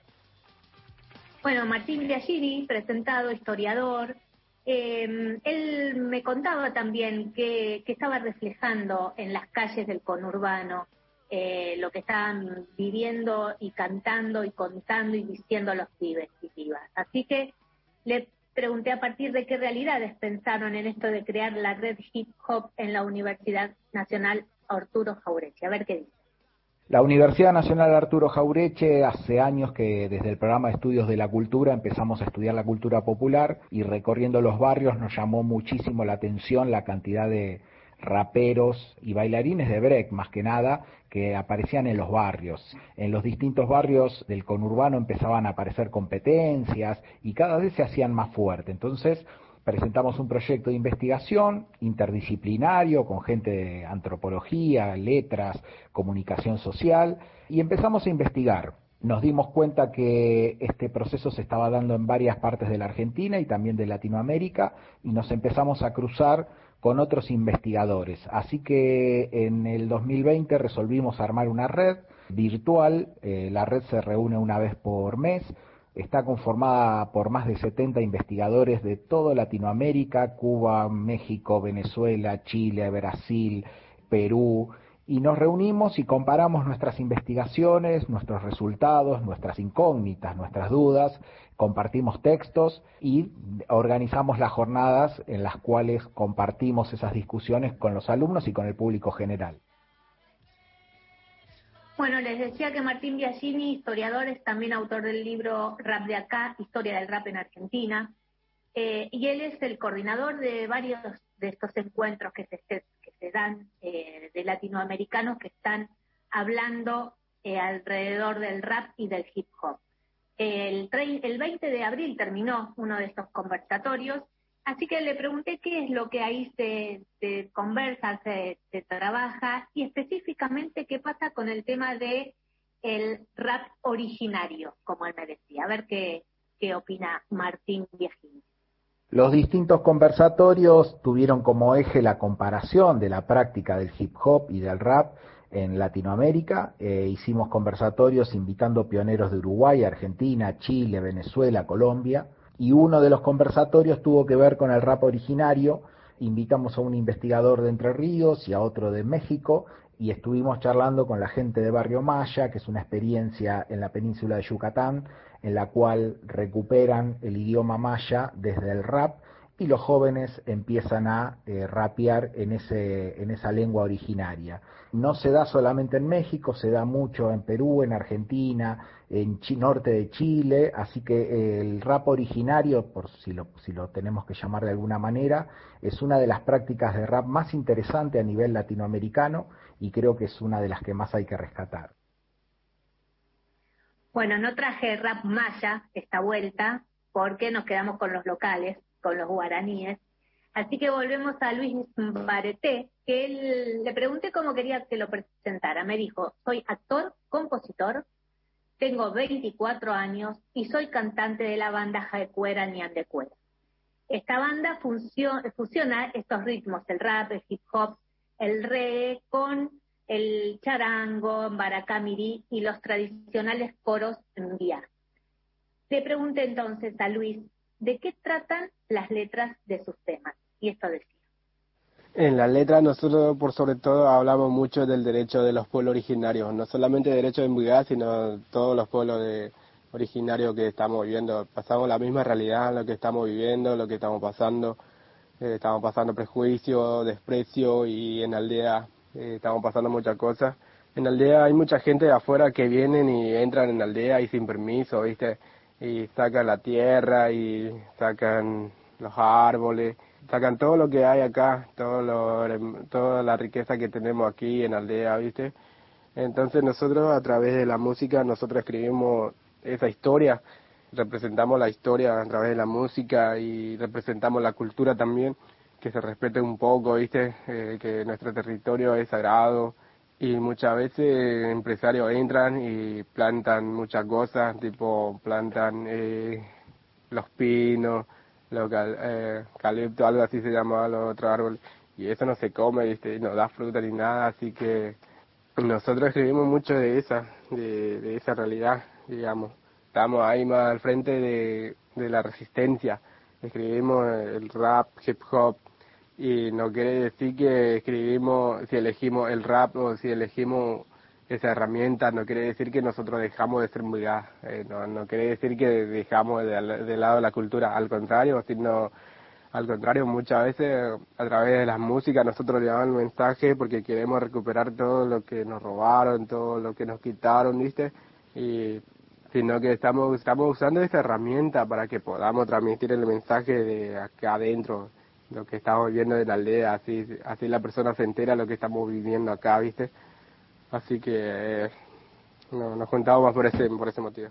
Bueno, Martín Biagini, presentado, historiador, eh, él me contaba también que, que estaba reflejando en las calles del conurbano eh, lo que estaban viviendo y cantando y contando y diciendo los pibes y pibas. Así que le pregunté a partir de qué realidades pensaron en esto de crear la red hip hop en la Universidad Nacional Arturo Jaureche. A ver qué dice. La Universidad Nacional Arturo Jaureche hace años que desde el programa de estudios de la cultura empezamos a estudiar la cultura popular y recorriendo los barrios nos llamó muchísimo la atención la cantidad de raperos y bailarines de break, más que nada, que aparecían en los barrios. En los distintos barrios del conurbano empezaban a aparecer competencias y cada vez se hacían más fuertes. Entonces presentamos un proyecto de investigación interdisciplinario con gente de antropología, letras, comunicación social y empezamos a investigar. Nos dimos cuenta que este proceso se estaba dando en varias partes de la Argentina y también de Latinoamérica y nos empezamos a cruzar con otros investigadores. Así que en el dos mil veinte resolvimos armar una red virtual. Eh, la red se reúne una vez por mes. Está conformada por más de setenta investigadores de toda Latinoamérica, Cuba, México, Venezuela, Chile, Brasil, Perú, y nos reunimos y comparamos nuestras investigaciones, nuestros resultados, nuestras incógnitas, nuestras dudas, compartimos textos y organizamos las jornadas en las cuales compartimos esas discusiones con los alumnos y con el público general. Bueno, les decía que Martín Biagini, historiador, es también autor del libro Rap de Acá, Historia del Rap en Argentina, eh, y él es el coordinador de varios de estos encuentros que se, que se dan eh, de latinoamericanos que están hablando eh, alrededor del rap y del hip hop. El, el veinte de abril terminó uno de estos conversatorios, así que le pregunté qué es lo que ahí se, se conversa, se, se trabaja, y específicamente qué pasa con el tema de el rap originario, como él me decía. A ver qué, qué opina Martín Biagini. Los distintos conversatorios tuvieron como eje la comparación de la práctica del hip hop y del rap en Latinoamérica. Eh, hicimos conversatorios invitando pioneros de Uruguay, Argentina, Chile, Venezuela, Colombia, y uno de los conversatorios tuvo que ver con el rap originario. Invitamos a un investigador de Entre Ríos y a otro de México, y estuvimos charlando con la gente de Barrio Maya, que es una experiencia en la península de Yucatán, en la cual recuperan el idioma maya desde el rap, y los jóvenes empiezan a eh, rapear en, ese, en esa lengua originaria. No se da solamente en México, se da mucho en Perú, en Argentina, en Chi, norte de Chile, así que eh, el rap originario, por si lo, si lo tenemos que llamar de alguna manera, es una de las prácticas de rap más interesante a nivel latinoamericano, y creo que es una de las que más hay que rescatar. Bueno, no traje rap maya esta vuelta, porque nos quedamos con los locales, con los guaraníes. Así que volvemos a Luis Bareté, que él, le pregunté cómo quería que lo presentara. Me dijo: soy actor, compositor, tengo veinticuatro años y soy cantante de la banda Jaecuera Ñandecuera. Esta banda funciona, fusiona estos ritmos, el rap, el hip hop, el reggae, con el charango, baracamirí y los tradicionales coros mbia. Le pregunté entonces a Luis de qué tratan las letras de sus temas, y esto decía. En las letras nosotros por sobre todo hablamos mucho del derecho de los pueblos originarios, no solamente derecho de Mbuyá, sino todos los pueblos de, originarios que estamos viviendo. Pasamos la misma realidad, lo que estamos viviendo, lo que estamos pasando, eh, estamos pasando prejuicio, desprecio, y en aldea eh, estamos pasando muchas cosas. En aldea hay mucha gente de afuera que vienen y entran en aldea y sin permiso, ¿viste? Y sacan la tierra y sacan los árboles, sacan todo lo que hay acá, todo lo, toda la riqueza que tenemos aquí en aldea, ¿viste? Entonces nosotros a través de la música, nosotros escribimos esa historia, representamos la historia a través de la música y representamos la cultura también, que se respete un poco, ¿viste? Eh, que nuestro territorio es sagrado. Y muchas veces empresarios entran y plantan muchas cosas, tipo plantan eh, los pinos, los cal, eh, calipto, algo así se llama, los otros árboles, y eso no se come, ¿viste? Y no da fruta ni nada, así que nosotros escribimos mucho de esa, de, de esa realidad, digamos. Estamos ahí más al frente de, de la resistencia, escribimos el rap, hip hop, y no quiere decir que escribimos, si elegimos el rap o si elegimos esa herramienta, no quiere decir que nosotros dejamos de ser Mbuyá, eh, no, no quiere decir que dejamos de, de lado la cultura, al contrario, sino, al contrario, muchas veces a través de las músicas nosotros le damos el mensaje porque queremos recuperar todo lo que nos robaron, todo lo que nos quitaron, ¿viste? Y sino que estamos, estamos usando esa herramienta para que podamos transmitir el mensaje de acá adentro, lo que estamos viviendo de la aldea, así así la persona se entera lo que estamos viviendo acá, ¿viste? Así que eh, no, nos juntamos más por ese, por ese motivo.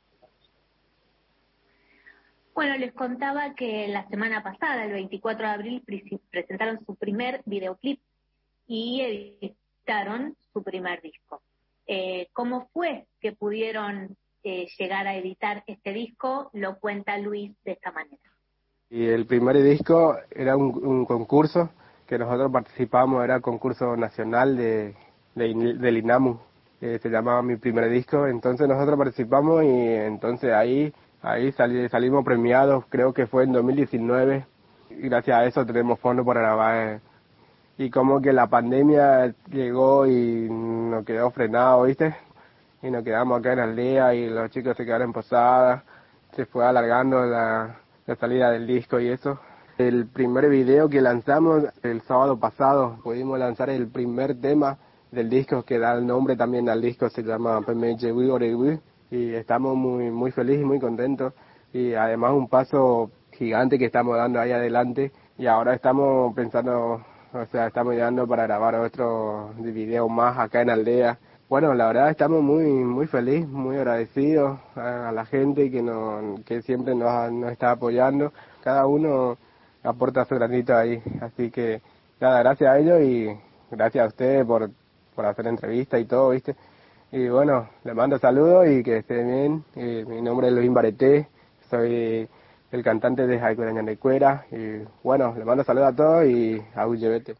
Bueno, les contaba que la semana pasada, el veinticuatro de abril, presentaron su primer videoclip y editaron su primer disco. Eh, ¿Cómo fue que pudieron eh, llegar a editar este disco? Lo cuenta Luis de esta manera. Y el primer disco era un, un concurso que nosotros participamos, era el concurso nacional de, de del INAMU, eh, se llamaba Mi Primer Disco. Entonces nosotros participamos y entonces ahí ahí sali, salimos premiados, creo que fue en dos mil diecinueve, y gracias a eso tenemos fondos para grabar. Eh, y como que la pandemia llegó y nos quedó frenado, ¿viste? Y nos quedamos acá en Aldea y los chicos se quedaron en Posada, se fue alargando la, la salida del disco y eso. El primer video que lanzamos el sábado pasado, pudimos lanzar el primer tema del disco que da el nombre también al disco, se llama P M H W Orewi, y estamos muy muy felices y muy contentos, y además un paso gigante que estamos dando ahí adelante, y ahora estamos pensando, o sea, estamos llegando para grabar otro video más acá en Aldea. Bueno, la verdad estamos muy muy felices, muy agradecidos a, a la gente que nos, que siempre nos, nos está apoyando, cada uno aporta su granito ahí, así que nada, gracias a ellos y gracias a ustedes por por hacer entrevista y todo, ¿viste? Y bueno, les mando saludos y que estén bien. Y mi nombre es Luis Bareté, soy el cantante de Haiku de Cuera. Y bueno, les mando saludos a todos y a Uyebete.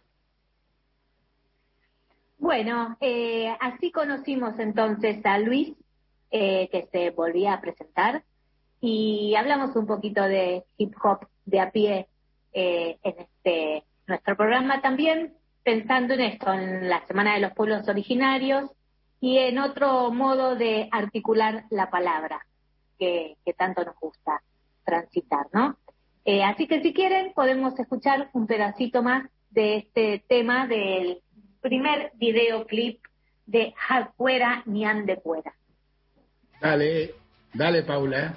Bueno, eh, así conocimos entonces a Luis, eh, que se volvía a presentar, y hablamos un poquito de hip hop de a pie eh, en este nuestro programa también, pensando en esto, en la Semana de los Pueblos Originarios y en otro modo de articular la palabra que, que tanto nos gusta transitar, ¿no? Eh, así que si quieren podemos escuchar un pedacito más de este tema del primer videoclip de Hakuera Nian de Cuera. Dale, dale Paula.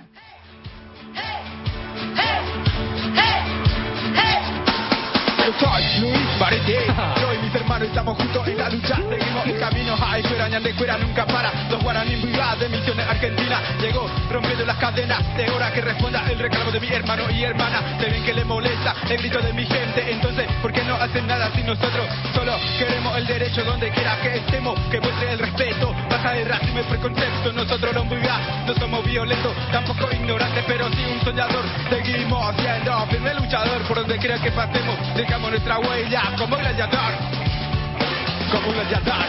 Yo soy Luis Bareté, yo y mis hermanos estamos juntos en la lucha, seguimos el camino, ay, fuera, ñande, fuera, nunca para. Los guaraní viva de Misiones Argentina, llegó rompiendo las cadenas, de hora que responda el reclamo de mi hermano y hermana. Sé bien que le molesta el grito de mi gente, entonces, ¿por qué no hacen nada si nosotros solo queremos el derecho donde quiera que estemos? Que muestre el respeto, basta de racismo y preconcepto. Nosotros los viva, no somos violentos, tampoco ignorantes, pero sí un soñador. Seguimos siendo firme luchador, por donde quiera que pasemos, dejamos nuestra huella como un gladiador, como un gladiador.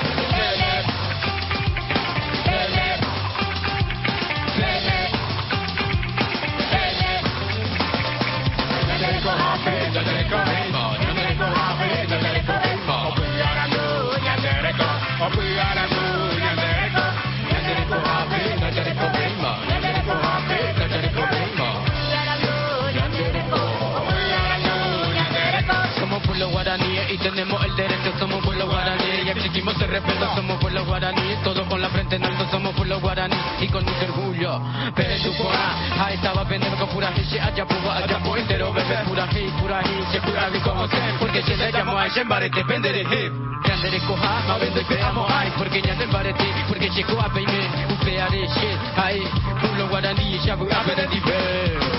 Pueblo guaraní y tenemos el derecho, somos pueblo guaraní y exigimos el respeto, somos pueblo guaraní, todos con la frente en alto, somos pueblo guaraní y con mucho orgullo. Pero tu cora, a estaba pendiendo con pura gente, allá puba, allá po entero, bebé, pura hit, pura hit, se pura hit como se, porque si le llamo a ese barete, depende de hip. Yandere coja, ma vendo y creamos ay, porque yandere barete, porque llegó a peine, un peare shit, ay, pueblo guaraní, ya voy a ver el nivel.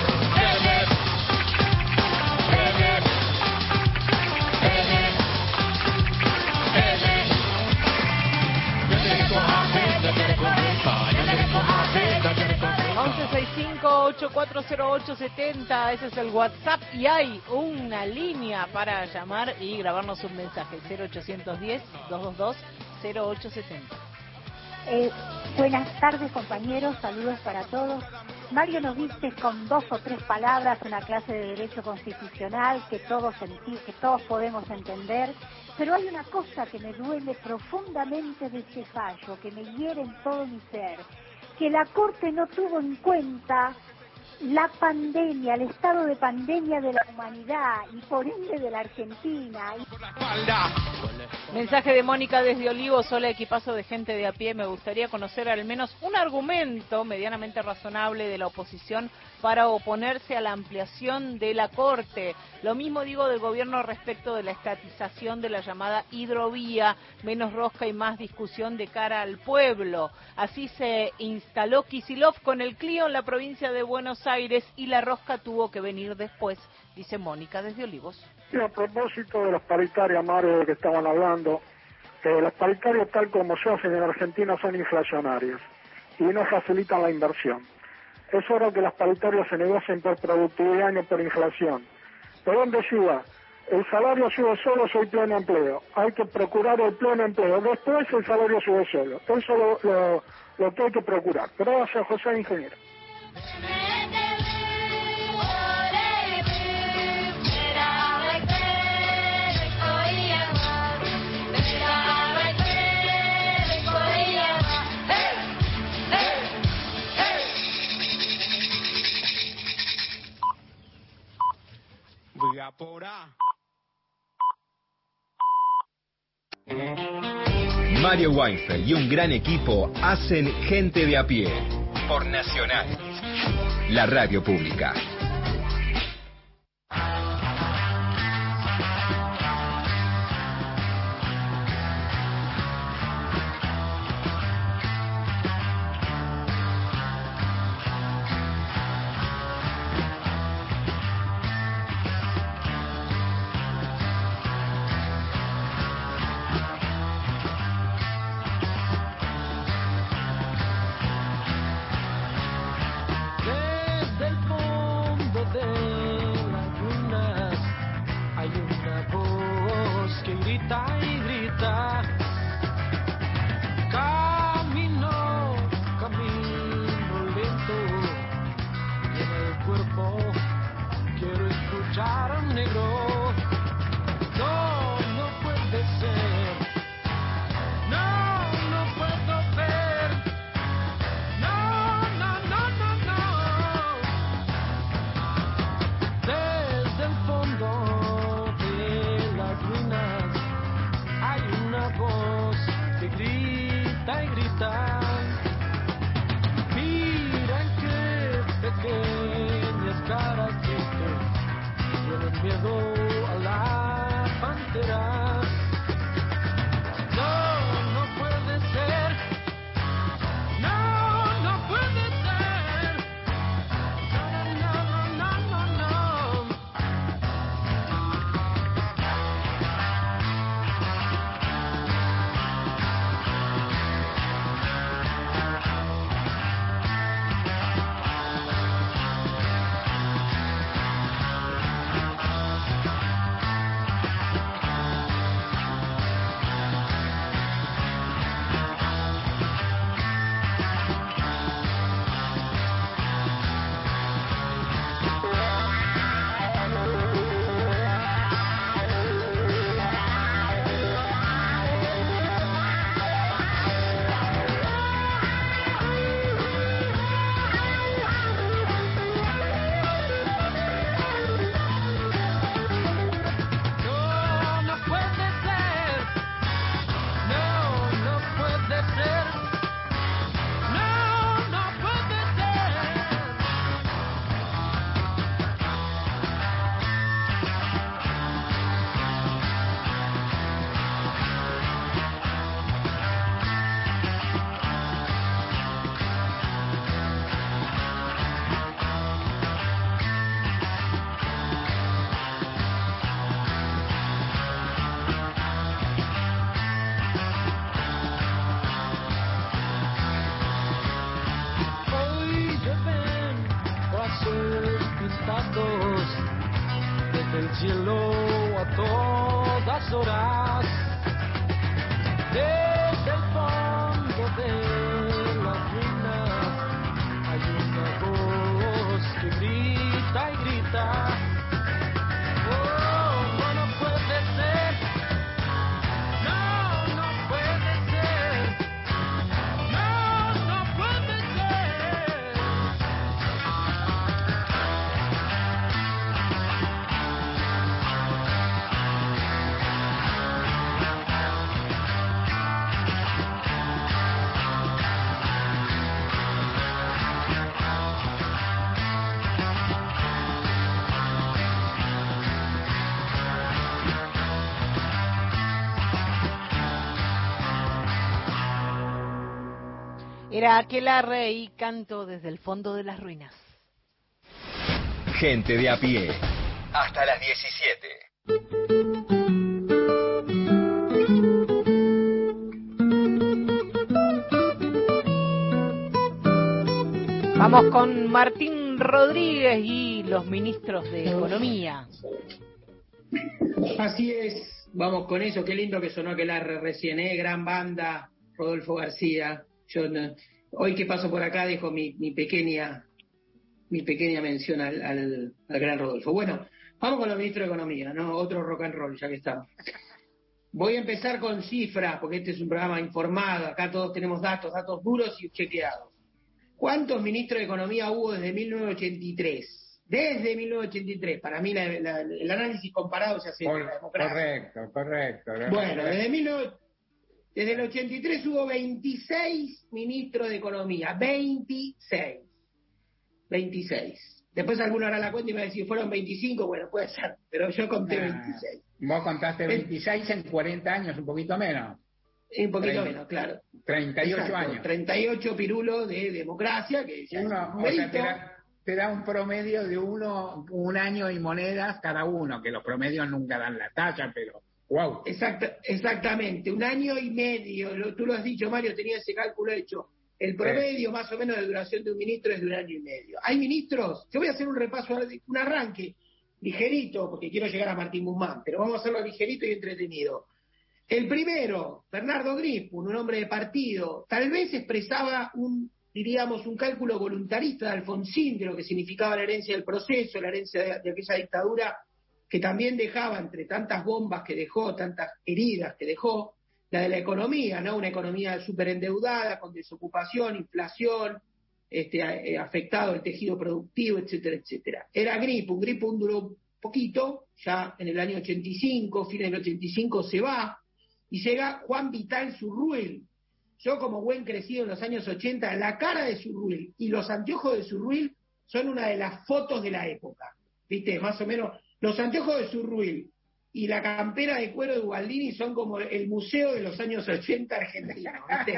once sesenta y cinco, ochenta y cuatro cero ocho setenta, ese es el WhatsApp y hay una línea para llamar y grabarnos un mensaje, cero ochocientos diez, doscientos veintidós, cero ocho setenta. Eh, buenas tardes compañeros, saludos para todos. Mario nos dice con dos o tres palabras una clase de derecho constitucional que todos senti- que todos podemos entender, pero hay una cosa que me duele profundamente de ese fallo, que me hiere en todo mi ser, que la Corte no tuvo en cuenta la pandemia, el estado de pandemia de la humanidad y por ende de la Argentina. Mensaje de Mónica desde Olivos. Hola, equipazo de gente de a pie. Me gustaría conocer al menos un argumento medianamente razonable de la oposición para oponerse a la ampliación de la Corte. Lo mismo digo del gobierno respecto de la estatización de la llamada hidrovía, menos rosca y más discusión de cara al pueblo. Así se instaló Kicillof con el Clio en la provincia de Buenos Aires y la rosca tuvo que venir después, dice Mónica desde Olivos. Y a propósito de las paritarias, Mario, de que estaban hablando, eh, las paritarias tal como se hacen en Argentina son inflacionarias y no facilitan la inversión. Es hora que las paritarias se negocien por productividad y no por inflación. ¿De dónde ayuda? El salario sube solo si hay pleno empleo. Hay que procurar el pleno empleo. Después el salario sube solo. Eso es lo, lo, lo que hay que procurar. Gracias, José Ingeniero. Oiga, por A. Mario Weinfeld y un gran equipo hacen Gente de a pie por Nacional, la radio pública. Era Aquelarre y Canto desde el fondo de las ruinas. Gente de a pie. Hasta las diecisiete. Vamos con Martín Rodríguez y los ministros de Economía. Así es, vamos con eso. Qué lindo que sonó Aquelarre recién, ¿eh? Gran banda, Rodolfo García. Yo no, hoy que paso por acá dejo mi, mi pequeña mi pequeña mención al, al, al gran Rodolfo. Bueno, vamos con los ministros de Economía, ¿no? Otro rock and roll, ya que estamos. Voy a empezar con cifras, porque este es un programa informado, acá todos tenemos datos, datos duros y chequeados. ¿Cuántos ministros de Economía hubo desde mil novecientos ochenta y tres? Desde mil novecientos ochenta y tres, para mí la, la, el análisis comparado se hace Por, en la democracia. correcto, correcto. Bueno, desde, mil novecientos, desde el ochenta y tres hubo veintiséis ministros de Economía, veintiséis. veintiséis. Después alguno hará la cuenta y me va a decir, fueron veinticinco, bueno, puede ser, pero yo conté nah, veintiséis. Vos contaste veintiséis en cuarenta años, un poquito menos. Un poquito treinta, menos, claro. treinta y ocho Exacto, años. treinta y ocho pirulos de democracia, que ya uno, es un o sea, te, da, te da un promedio de uno, un año y monedas cada uno, que los promedios nunca dan la talla, pero wow. Exacta, exactamente, un año y medio, lo, tú lo has dicho, Mario, tenía ese cálculo hecho. El promedio sí. más o menos de duración de un ministro es de un año y medio. Hay ministros, yo voy a hacer un repaso, un arranque ligerito, porque quiero llegar a Martín Guzmán, pero vamos a hacerlo ligerito y entretenido. El primero, Bernardo Griffun, un hombre de partido, tal vez expresaba un, diríamos, un cálculo voluntarista de Alfonsín, de lo que significaba la herencia del proceso, la herencia de, de aquella dictadura que también dejaba, entre tantas bombas que dejó, tantas heridas que dejó, la de la economía, ¿no? Una economía súper endeudada, con desocupación, inflación, este, eh, afectado el tejido productivo, etcétera, etcétera. Era Griffun, Griffun duró poquito, ya en el año ochenta y cinco, fines del ochenta y cinco se va, y llega Juan Vital Zurruel. Yo, como buen crecido en los años ochenta, la cara de Zurruel y los anteojos de Zurruel son una de las fotos de la época, ¿viste? Más o menos, los anteojos de Zurruel y la campera de cuero de Ubaldini son como el museo de los años ochenta argentino, ¿viste?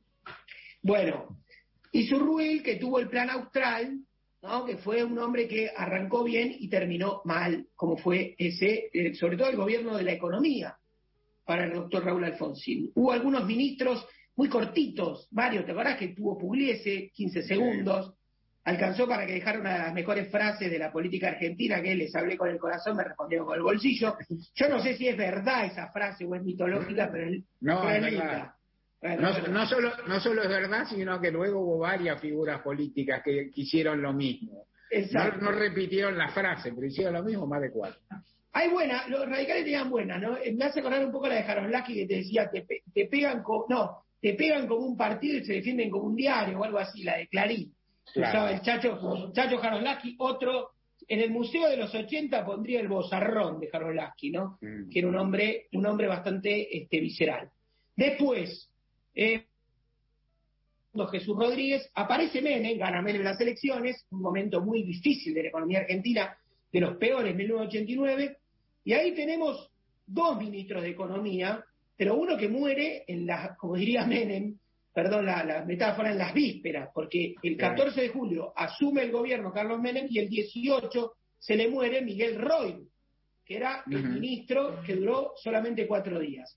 Bueno, y Zurruel, que tuvo el plan austral, ¿no? Que fue un hombre que arrancó bien y terminó mal, como fue ese, eh, sobre todo el gobierno de la economía, para el doctor Raúl Alfonsín. Hubo algunos ministros muy cortitos, varios, ¿te acordás que tuvo Pugliese, quince segundos? Sí. Alcanzó para que dejara una de las mejores frases de la política argentina, que les hablé con el corazón, me respondieron con el bolsillo. Yo no sé si es verdad esa frase o es mitológica, pero es, no, es linda. Bueno, no, no, solo, no solo es verdad, sino que luego hubo varias figuras políticas que, que hicieron lo mismo. No, no repitieron la frase, pero hicieron lo mismo más de cuatro. Hay buena, los radicales tenían buena, ¿no? Me hace acordar un poco la de Jaroslavski, que te decía, te, te pegan como, no, te pegan como un partido y se defienden como un diario o algo así, la de Clarín. Claro. Usaba el Chacho, Chacho Jaroslavski, otro, en el Museo de los ochenta pondría el bozarrón de Jaroslavski, ¿no? Mm. Que era un hombre, un hombre bastante este, visceral. Después, eh, Jesús Rodríguez, aparece Menem, gana Menem las elecciones, un momento muy difícil de la economía argentina, de los peores, mil novecientos ochenta y nueve, y ahí tenemos dos ministros de Economía, pero uno que muere en las, como diría Menem, perdón la, la metáfora, en las vísperas, porque el catorce de julio asume el gobierno Carlos Menem y el dieciocho se le muere Miguel Roy, que era el uh-huh. ministro que duró solamente cuatro días.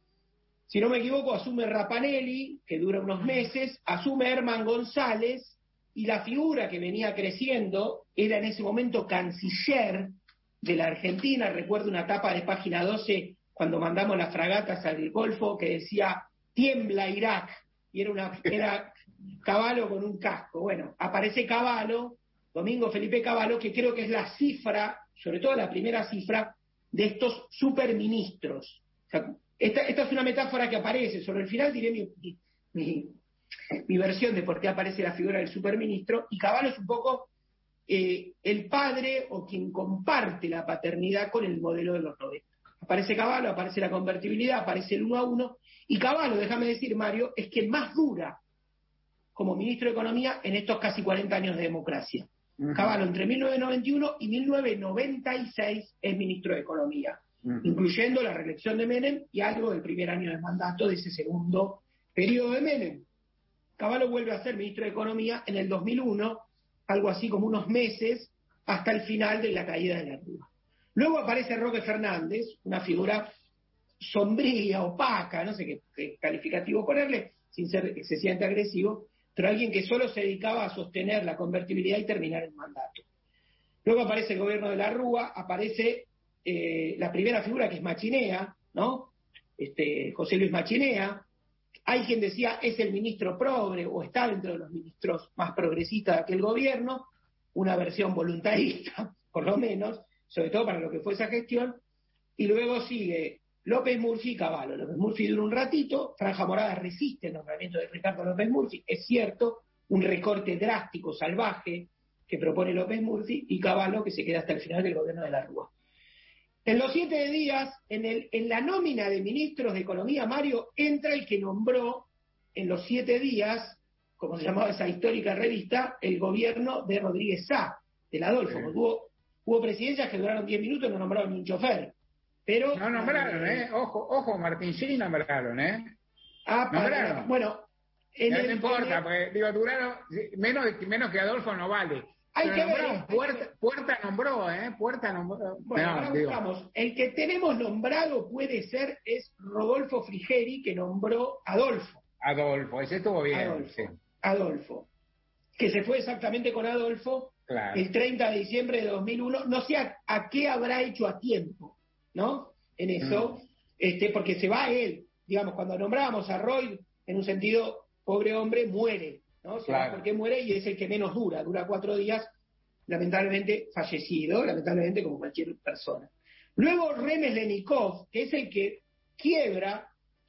Si no me equivoco, asume Rapanelli, que dura unos meses, asume Herman González, y la figura que venía creciendo era en ese momento canciller de la Argentina. Recuerdo una tapa de página doce cuando mandamos las fragatas al Golfo que decía tiembla Irak, y era una era Cavallo con un casco. Bueno, aparece Cavallo, Domingo Felipe Cavallo, que creo que es la cifra, sobre todo la primera cifra, de estos superministros. O sea, esta, esta es una metáfora que aparece, sobre el final diré mi, mi, mi versión de por qué aparece la figura del superministro, y Cavallo es un poco eh, el padre o quien comparte la paternidad con el modelo de los noventa. Aparece Cavallo, aparece la convertibilidad, aparece el uno a uno, y Cavallo, déjame decir, Mario, es quien más dura como ministro de Economía en estos casi cuarenta años de democracia. Uh-huh. Cavallo entre mil novecientos noventa y uno y mil novecientos noventa y seis es ministro de Economía, uh-huh. incluyendo la reelección de Menem y algo del primer año de mandato de ese segundo periodo de Menem. Cavallo vuelve a ser ministro de Economía en el dos mil uno, algo así como unos meses, hasta el final de la caída de la Rúa. Luego aparece Roque Fernández, una figura sombría, opaca, no sé qué, qué calificativo ponerle, sin ser excesivamente agresivo, pero alguien que solo se dedicaba a sostener la convertibilidad y terminar el mandato. Luego aparece el gobierno de la Rúa, aparece eh, la primera figura, que es Machinea, ¿no? Este, José Luis Machinea. Hay quien decía es el ministro progre, o está dentro de los ministros más progresistas de aquel gobierno, una versión voluntarista, por lo menos, sobre todo para lo que fue esa gestión. Y luego sigue López Murphy y Cavallo. López Murphy dura un ratito, Franja Morada resiste el nombramiento de Ricardo López Murphy, es cierto, un recorte drástico, salvaje, que propone López Murphy, y Cavallo, que se queda hasta el final del gobierno de la Rúa. En los siete días, en, el, en la nómina de ministros de Economía, Mario, entra el que nombró en los siete días, como se llamaba esa histórica revista, el gobierno de Rodríguez Sá, del Adolfo. Sí. Hubo, hubo presidencias que duraron diez minutos y no nombraron ni un chofer. Pero, no nombraron, ¿eh? Ojo, ojo, Martín, sí nombraron, ¿eh? Ah, nombraron. Para, bueno, en no, el, no importa, el, porque digo, duraron, menos, menos que Adolfo no vale. Hay que ver, hay Puerta, que... Puerta nombró, ¿eh? Puerta nombró. Bueno, no, ahora buscamos. El que tenemos nombrado puede ser, es Rodolfo Frigeri, que nombró Adolfo. Adolfo, ese estuvo bien. Adolfo, sí. Adolfo. Que se fue exactamente con Adolfo claro. el treinta de diciembre de dos mil uno. No sé a, a qué habrá hecho a tiempo, ¿no? En eso, mm. este, porque se va él. Digamos, cuando nombrábamos a Roy, en un sentido, pobre hombre, muere. ¿no? Se claro. va porque muere y es el que menos dura, dura cuatro días, lamentablemente fallecido, lamentablemente como cualquier persona. Luego Remes Lenikov, que es el que quiebra,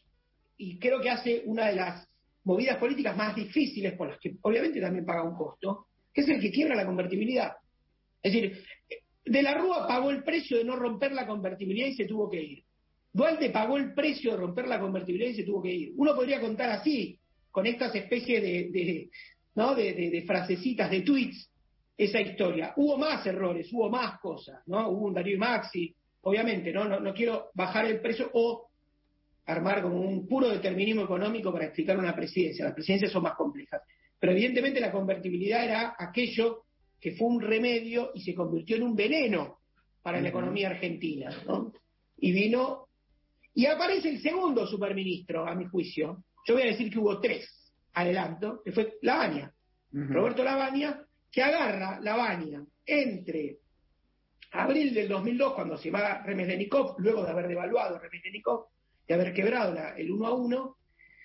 y creo que hace una de las movidas políticas más difíciles, por las que obviamente también paga un costo, que es el que quiebra la convertibilidad. Es decir, De la Rúa pagó el precio de no romper la convertibilidad y se tuvo que ir. Dualde pagó el precio de romper la convertibilidad y se tuvo que ir. Uno podría contar así, con estas especies de, de, ¿no? de, de, de frasecitas, de tweets, esa historia. Hubo más errores, hubo más cosas, ¿no? Hubo un Darío y Maxi, obviamente, ¿no? No, no quiero bajar el precio o armar como un puro determinismo económico para explicar una presidencia. Las presidencias son más complejas. Pero evidentemente la convertibilidad era aquello que fue un remedio y se convirtió en un veneno para la economía argentina, ¿no? Y vino... Y aparece el segundo superministro, a mi juicio. Yo voy a decir que hubo tres, adelanto, que fue Lavagna. Uh-huh. Roberto Lavagna, que agarra Lavagna entre abril del dos mil dos, cuando se va Remes Lenikov, luego de haber devaluado Remes Lenikov, de haber quebrado la, el uno a uno,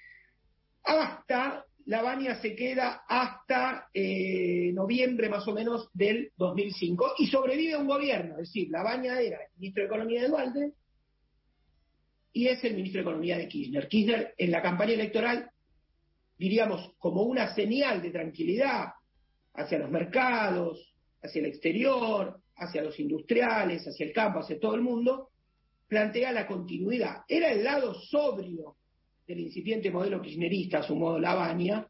hasta... Lavagna se queda hasta eh, noviembre más o menos del dos mil cinco y sobrevive a un gobierno, es decir, Lavagna era el ministro de Economía de Dualde y es el ministro de Economía de Kirchner. Kirchner en la campaña electoral, diríamos, como una señal de tranquilidad hacia los mercados, hacia el exterior, hacia los industriales, hacia el campo, hacia todo el mundo, plantea la continuidad. Era el lado sobrio del incipiente modelo kirchnerista, a su modo Lavagna,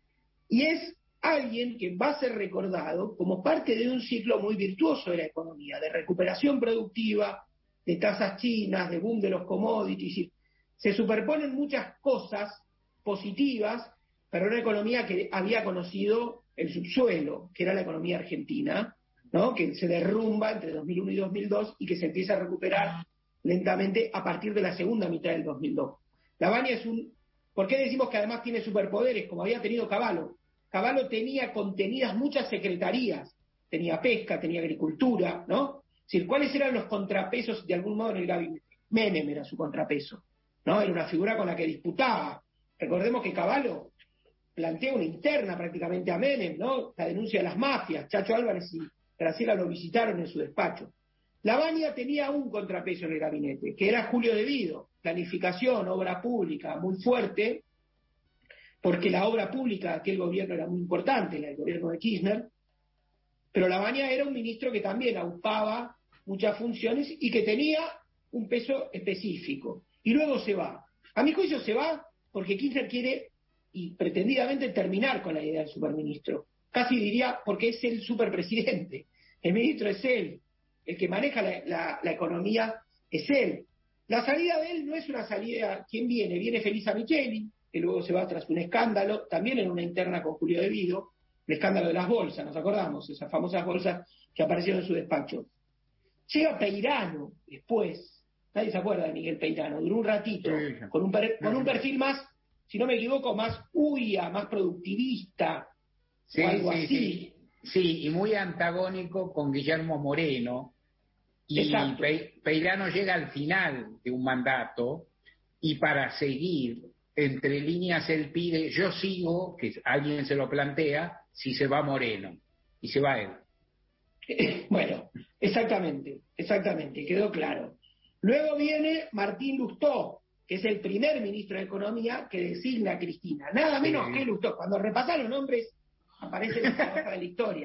y es alguien que va a ser recordado como parte de un ciclo muy virtuoso de la economía, de recuperación productiva, de tasas chinas, de boom de los commodities. Se superponen muchas cosas positivas para una economía que había conocido el subsuelo, que era la economía argentina, ¿no? Que se derrumba entre dos mil uno y dos mil dos y que se empieza a recuperar lentamente a partir de la segunda mitad del dos mil dos. Lavagna es un... ¿Por qué decimos que además tiene superpoderes? Como había tenido Cavallo. Cavallo tenía contenidas muchas secretarías. Tenía pesca, tenía agricultura, ¿no? Es decir, ¿cuáles eran los contrapesos de algún modo en el gabinete? Menem era su contrapeso, ¿no? Era una figura con la que disputaba. Recordemos que Cavallo plantea una interna prácticamente a Menem, ¿no? La denuncia de las mafias. Chacho Álvarez y Graciela lo visitaron en su despacho. Lavagna tenía un contrapeso en el gabinete, que era Julio De Vido. Planificación, obra pública, muy fuerte, porque la obra pública de aquel gobierno era muy importante, la del gobierno de Kirchner, pero Lavagna era un ministro que también aupaba muchas funciones y que tenía un peso específico. Y luego se va. A mi juicio se va porque Kirchner quiere, y pretendidamente, terminar con la idea del superministro. Casi diría porque es el superpresidente. El ministro es él. El que maneja la, la, la economía es él. La salida de él no es una salida... ¿Quién viene? Viene Felisa Micheli, que luego se va tras un escándalo, también en una interna con Julio De Vido, el escándalo de las bolsas, ¿nos acordamos? Esas famosas bolsas que aparecieron en su despacho. Llega Peirano después, nadie se acuerda de Miguel Peirano, duró un ratito, sí, con, un per, con un perfil más, si no me equivoco, más huya, más productivista, sí, o algo sí, así. Sí. sí, y muy antagónico con Guillermo Moreno. Y Pe- Peirano llega al final de un mandato y para seguir, entre líneas él pide, yo sigo, que alguien se lo plantea, si se va Moreno, y se va él. Eh, bueno, exactamente, exactamente, quedó claro. Luego viene Martín Lustó, que es el primer ministro de Economía que designa a Cristina, nada menos sí. que Lustó. Cuando repasan los nombres, aparece en la hoja de la historia.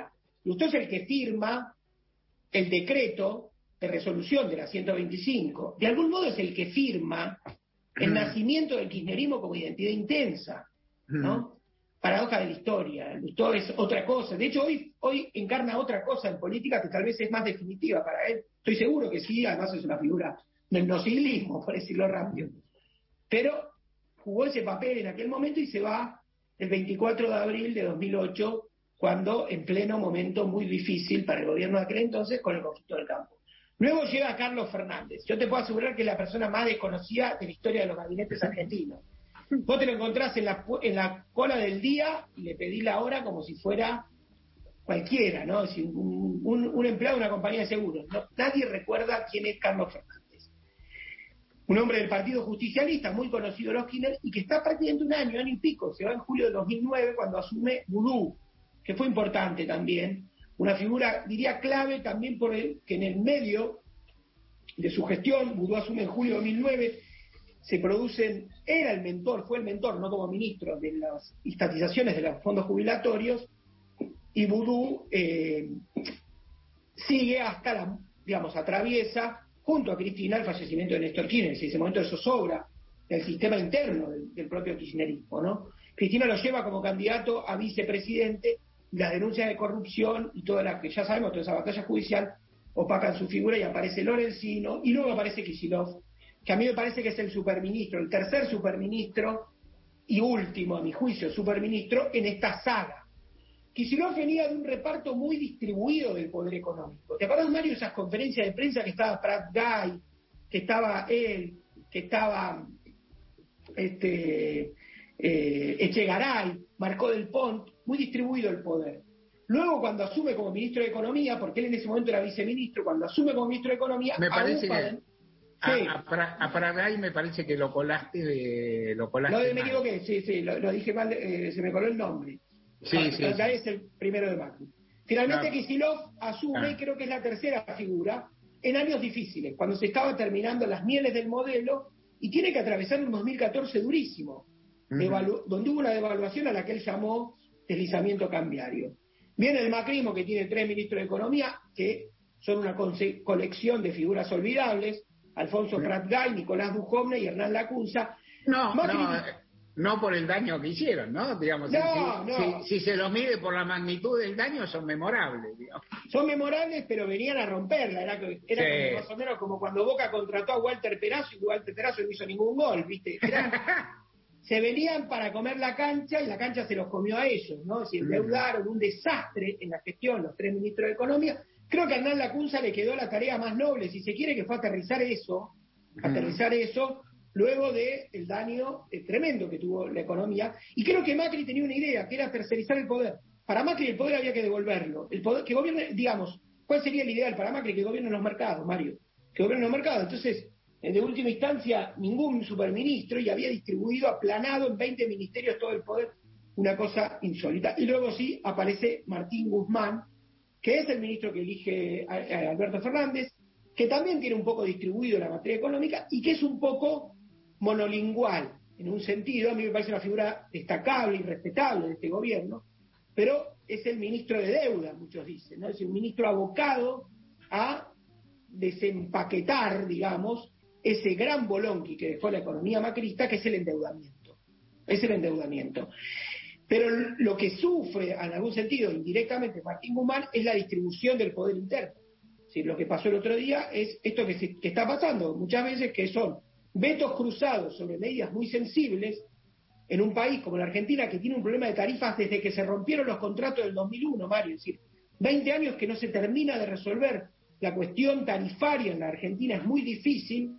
Lustó es el que firma el decreto de resolución de la ciento veinticinco. De algún modo es el que firma el nacimiento del kirchnerismo como identidad intensa, ¿no? Paradoja de la historia. Lustó es otra cosa. De hecho, hoy, hoy encarna otra cosa en política que tal vez es más definitiva para él. Estoy seguro que sí, además es una figura del nocilismo, por decirlo rápido. Pero jugó ese papel en aquel momento y se va el veinticuatro de abril de dos mil ocho, cuando en pleno momento muy difícil para el gobierno de aquel entonces, con el conflicto del campo. Luego llega Carlos Fernández. Yo te puedo asegurar que es la persona más desconocida de la historia de los gabinetes argentinos. Vos te lo encontrás en la, en la cola del día y le pedís la hora como si fuera cualquiera, ¿no? Es decir, un, un, un empleado de una compañía de seguros. No, nadie recuerda quién es Carlos Fernández. Un hombre del Partido Justicialista, muy conocido en los Kirchner, y que está prácticamente un año, año y pico. Se va en julio de dos mil nueve cuando asume Vudú, que fue importante también. Una figura, diría, clave también por el, que en el medio de su gestión, Vudú asume en julio de dos mil nueve, se producen, era el mentor, fue el mentor, no como ministro, de las estatizaciones de los fondos jubilatorios, y Vudú eh, sigue hasta la, digamos, atraviesa, junto a Cristina, el fallecimiento de Néstor Kirchner. En ese momento eso sobra del sistema interno del, del propio kirchnerismo, ¿no? Cristina lo lleva como candidato a vicepresidente, y las denuncias de corrupción y toda la que ya sabemos, toda esa batalla judicial, opacan su figura y aparece Lorenzino, y luego aparece Kicillof, que a mí me parece que es el superministro, el tercer superministro y último, a mi juicio, superministro en esta saga. Kicillof venía de un reparto muy distribuido del poder económico. ¿Te acuerdas, Mario, esas conferencias de prensa que estaba Prat Gay, que estaba él, que estaba este, eh, Echegaray, Marcó del Pont, muy distribuido el poder? Luego, cuando asume como ministro de Economía, porque él en ese momento era viceministro, cuando asume como ministro de Economía, me parece para... que a, sí. a, para, a Paraguay me parece que lo colaste de lo colaste no, me mal. equivoqué, sí, sí, lo, lo dije mal, eh, se me coló el nombre. Sí, sí, Paraguay sí. es el primero de Macri. Finalmente, claro. Kicillof asume, ah. y creo que es la tercera figura, en años difíciles, cuando se estaba terminando las mieles del modelo, y tiene que atravesar un dos mil catorce durísimo, uh-huh. devalu- donde hubo una devaluación a la que él llamó deslizamiento cambiario. Viene el macrismo, que tiene tres ministros de Economía, que son una conce- colección de figuras olvidables: Alfonso Prat Gay, Nicolás Dujovne y Hernán Lacunza. No, Macri... no, no por el daño que hicieron, ¿no? Digamos, no, si, no. Si, si se lo mide por la magnitud del daño, son memorables, digamos. Son memorables, pero venían a romperla. Era, era sí. como, más o menos como cuando Boca contrató a Walter Perazo y Walter Perazo no hizo ningún gol, ¿viste? Eran, se venían para comer la cancha y la cancha se los comió a ellos, ¿no? Se endeudaron, un desastre en la gestión, los tres ministros de Economía. Creo que a Hernán Lacunza le quedó la tarea más noble, si se quiere, que fue aterrizar eso, aterrizar eso, luego del de daño eh, tremendo que tuvo la economía. Y creo que Macri tenía una idea, que era tercerizar el poder. Para Macri el poder había que devolverlo. El poder, que gobierne, digamos, ¿cuál sería el ideal para Macri? Que gobiernen los mercados, Mario. Que gobiernen los mercados. Entonces, de última instancia, ningún superministro, y había distribuido, aplanado en veinte ministerios todo el poder, una cosa insólita. Y luego sí aparece Martín Guzmán, que es el ministro que elige a, a Alberto Fernández, que también tiene un poco distribuido la materia económica y que es un poco monolingual, en un sentido. A mí me parece una figura destacable y respetable de este gobierno, pero es el ministro de deuda, muchos dicen, ¿no? Es un ministro abocado a desempaquetar, digamos, ese gran bolonqui que dejó la economía macrista, que es el endeudamiento. Es el endeudamiento. Pero lo que sufre, en algún sentido, indirectamente Martín Guzmán, es la distribución del poder interno. ¿Sí? Lo que pasó el otro día es esto que, se, que está pasando muchas veces, que son vetos cruzados sobre medidas muy sensibles en un país como la Argentina, que tiene un problema de tarifas desde que se rompieron los contratos del dos mil uno, Mario. Es decir, veinte años que no se termina de resolver la cuestión tarifaria en la Argentina, es muy difícil.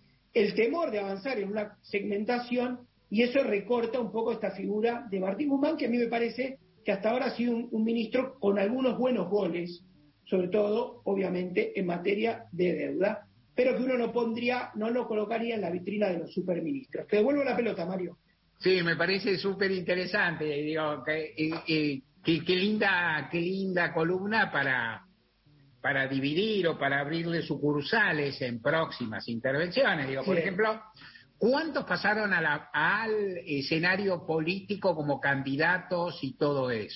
El temor de avanzar en una segmentación, y eso recorta un poco esta figura de Martín Guzmán, que a mí me parece que hasta ahora ha sido un, un ministro con algunos buenos goles, sobre todo, obviamente, en materia de deuda, pero que uno no pondría, no lo colocaría en la vitrina de los superministros. Te devuelvo la pelota, Mario. Sí, me parece súper interesante, digo, que, y, y, que, que linda, qué linda columna para, para dividir o para abrirle sucursales en próximas intervenciones. Digo, por sí. ejemplo, ¿cuántos pasaron a la, al escenario político como candidatos y todo eso?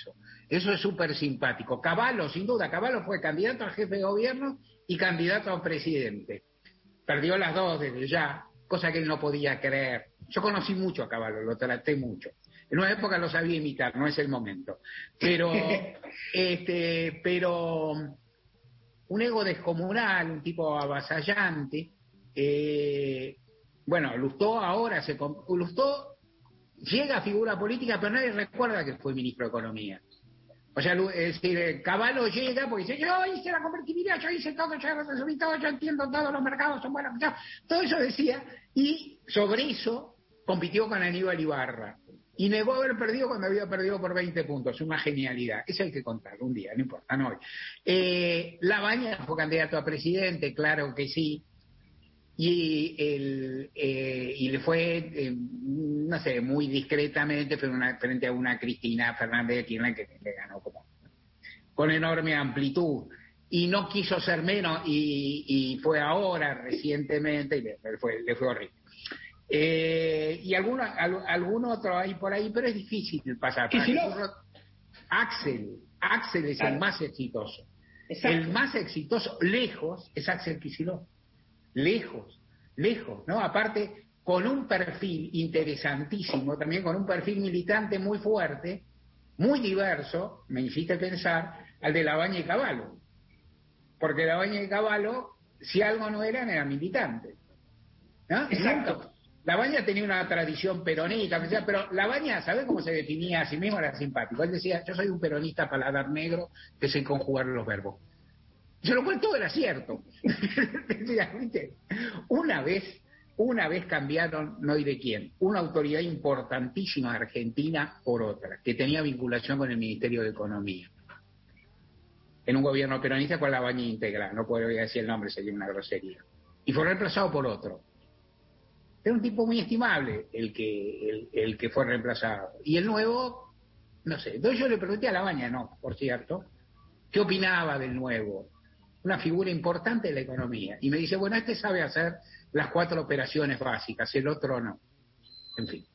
Eso es súper simpático. Cavallo, sin duda, Cavallo fue candidato a jefe de gobierno y candidato a presidente. Perdió las dos desde ya, cosa que él no podía creer. Yo conocí mucho a Cavallo, lo traté mucho. En una época lo sabía imitar, no es el momento. Pero, este, pero un ego descomunal, un tipo avasallante. Eh, bueno, Lustó ahora se... Lustó llega a figura política, pero nadie recuerda que fue ministro de Economía. O sea, es decir, Cavallo llega porque dice, yo hice la convertibilidad, yo hice todo, yo resolví todo, yo entiendo todos los mercados, son buenos, yo, todo eso decía, y sobre eso compitió con Aníbal Ibarra. Y negó haber perdido cuando había perdido por veinte puntos, una genialidad. Eso hay que contarlo un día, no importa, no hoy. Eh, Labaña fue candidato a presidente, claro que sí. Y, el, eh, y le fue, eh, no sé, muy discretamente frente a, una, frente a una Cristina Fernández de Kirchner que le ganó como con enorme amplitud. Y no quiso ser menos, y, y fue ahora, recientemente, y le, le, fue, le fue horrible. Eh, y alguno, algún otro hay por ahí, pero es difícil pasar. Axel, Axel es claro. El más exitoso. Exacto. El más exitoso, lejos, es Axel Kicillof. Lejos, lejos, ¿no? Aparte, con un perfil interesantísimo, también con un perfil militante muy fuerte, muy diverso, me hiciste pensar, al de Labaña y Cavallo. Porque Labaña y Cavallo, si algo no eran, eran militantes. ¿No? Exacto. Labaña tenía una tradición peronista, pero Labaña, ¿sabe cómo se definía a sí mismo? Era simpático. Él decía, yo soy un peronista paladar negro que sé conjugar los verbos. Se lo cual todo era cierto. Una vez, una vez cambiaron, no diré quién, una autoridad importantísima de Argentina por otra, que tenía vinculación con el Ministerio de Economía. En un gobierno peronista con Labaña íntegra, no puedo decir el nombre, sería una grosería. Y fue reemplazado por otro. Era un tipo muy estimable el que, el, el que fue reemplazado. Y el nuevo, no sé. Entonces yo le pregunté a Labaña, no, por cierto, ¿qué opinaba del nuevo? Una figura importante de la economía. Y me dice, bueno, este sabe hacer las cuatro operaciones básicas, el otro no. En fin.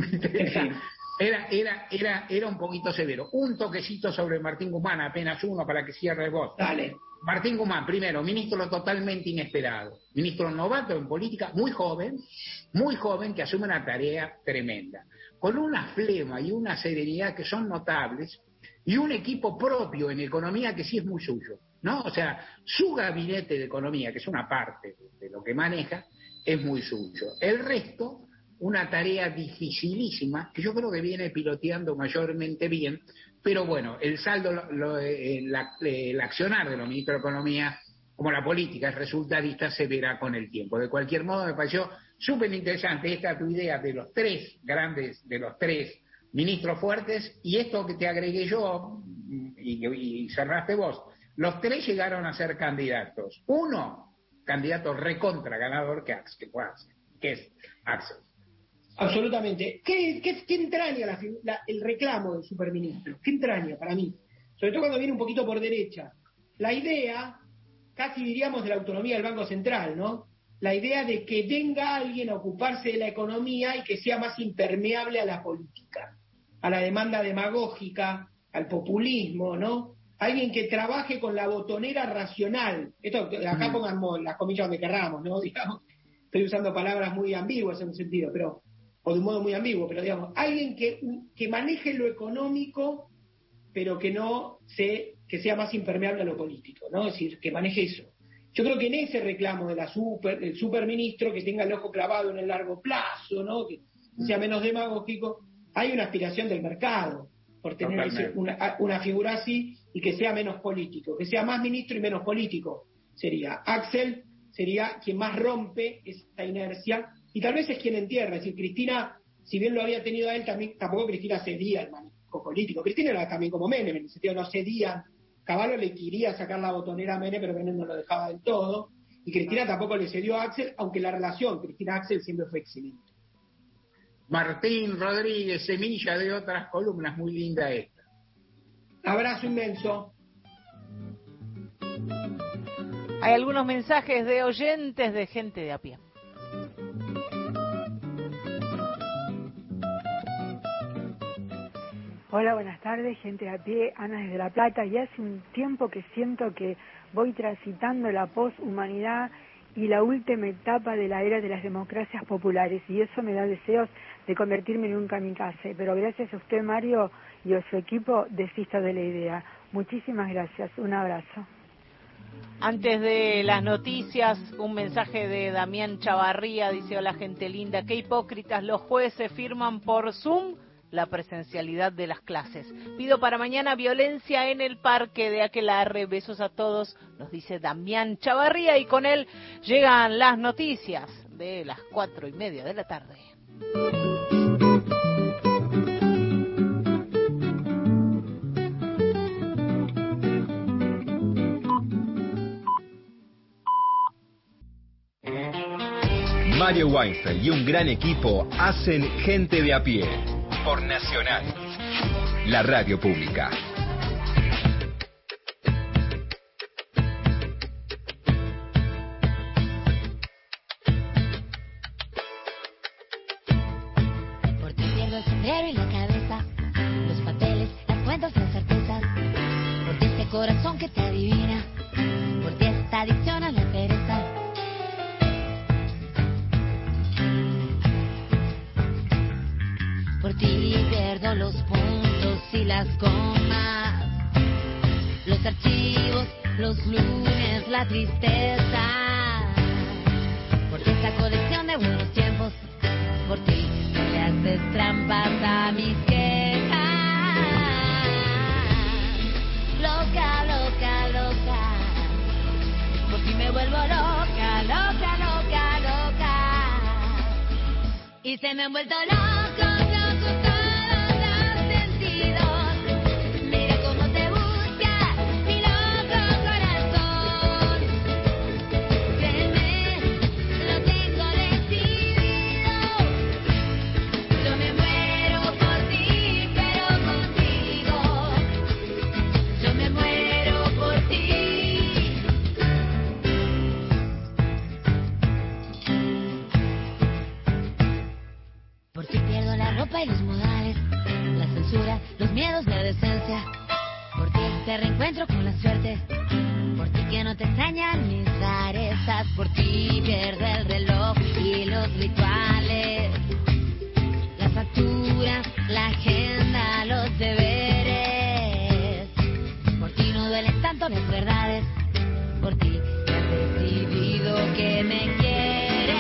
Era, era, era, era un poquito severo. Un toquecito sobre Martín Guzmán, apenas uno para que cierre vos. Dale. Martín Guzmán, primero, ministro totalmente inesperado. Ministro novato en política, muy joven, muy joven, que asume una tarea tremenda. Con una flema y una serenidad que son notables, y un equipo propio en economía que sí es muy suyo, ¿no? O sea, su gabinete de economía, que es una parte de lo que maneja, es muy suyo. El resto, una tarea dificilísima, que yo creo que viene piloteando mayormente bien, pero bueno, el saldo, lo, lo, el, el accionar de los ministros de Economía, como la política es resultadista, se verá con el tiempo. De cualquier modo, me pareció súper interesante esta tu idea de los tres grandes, de los tres ministros fuertes, y esto que te agregué yo, y, y cerraste vos, los tres llegaron a ser candidatos. Uno, candidato recontra ganador que, que, fue Axel, que es Axel. Absolutamente. ¿Qué, qué, qué entraña la, la, el reclamo del superministro? ¿Qué entraña para mí? Sobre todo cuando viene un poquito por derecha. La idea, casi diríamos, de la autonomía del Banco Central, ¿no? La idea de que venga alguien a ocuparse de la economía y que sea más impermeable a la política, a la demanda demagógica, al populismo, ¿no? Alguien que trabaje con la botonera racional. Esto, acá pongamos las comillas donde querramos, ¿no? Digamos, estoy usando palabras muy ambiguas en un sentido, pero o de un modo muy ambiguo, pero digamos, alguien que, que maneje lo económico, pero que no se, que sea más impermeable a lo político, ¿no? Es decir, que maneje eso. Yo creo que en ese reclamo de la super, del superministro, que tenga el ojo clavado en el largo plazo, ¿no? Que sea menos demagógico, hay una aspiración del mercado por tener ese, una, una figura así y que sea menos político, que sea más ministro y menos político. Sería Axel, sería quien más rompe esta inercia y tal vez es quien entierra. Es decir, Cristina, si bien lo había tenido a él, también tampoco Cristina cedía al manejo político. Cristina era también como Menem, en el sentido no cedían. Cavallo le quería sacar la botonera a Menem, pero Menem no lo dejaba del todo. Y Cristina tampoco le cedió a Axel, aunque la relación Cristina-Axel siempre fue excelente. Martín Rodríguez, semilla de otras columnas, muy linda esta. Abrazo inmenso. Hay algunos mensajes de oyentes de gente de a pie. Hola, buenas tardes, gente a pie, Ana desde La Plata, y hace un tiempo que siento que voy transitando la poshumanidad y la última etapa de la era de las democracias populares, y eso me da deseos de convertirme en un kamikaze, pero gracias a usted, Mario, y a su equipo, desisto de la idea. Muchísimas gracias, un abrazo. Antes de las noticias, un mensaje de Damián Chavarría, dice: hola gente linda, qué hipócritas los jueces firman por Zoom la presencialidad de las clases. Pido para mañana violencia en el parque de Aquelarre. Besos a todos, nos dice Damián Chavarría, y con él llegan las noticias de las cuatro y media de la tarde. Mario Weinfeld y un gran equipo hacen Gente de a pie por Nacional, la radio pública. Por ti pierdo el sombrero y la cabeza, los papeles, las cuentas, las certezas. Por ti este corazón que te adivina, por ti esta adicción a la pereza. Por ti pierdo los puntos y las comas, los archivos, los lunes, la tristeza. Por ti esta colección de buenos tiempos, por ti no le haces trampas a mis quejas. Loca, loca, loca, por ti me vuelvo loca, loca, loca, loca. Y se me han vuelto locos. Y los modales, la censura, los miedos, la decencia. Por ti este reencuentro con la suerte, por ti que no te extrañan mis rarezas. Por ti pierde el reloj y los rituales, la factura, la agenda, los deberes. Por ti no duelen tanto las verdades, por ti que has decidido que me quieres.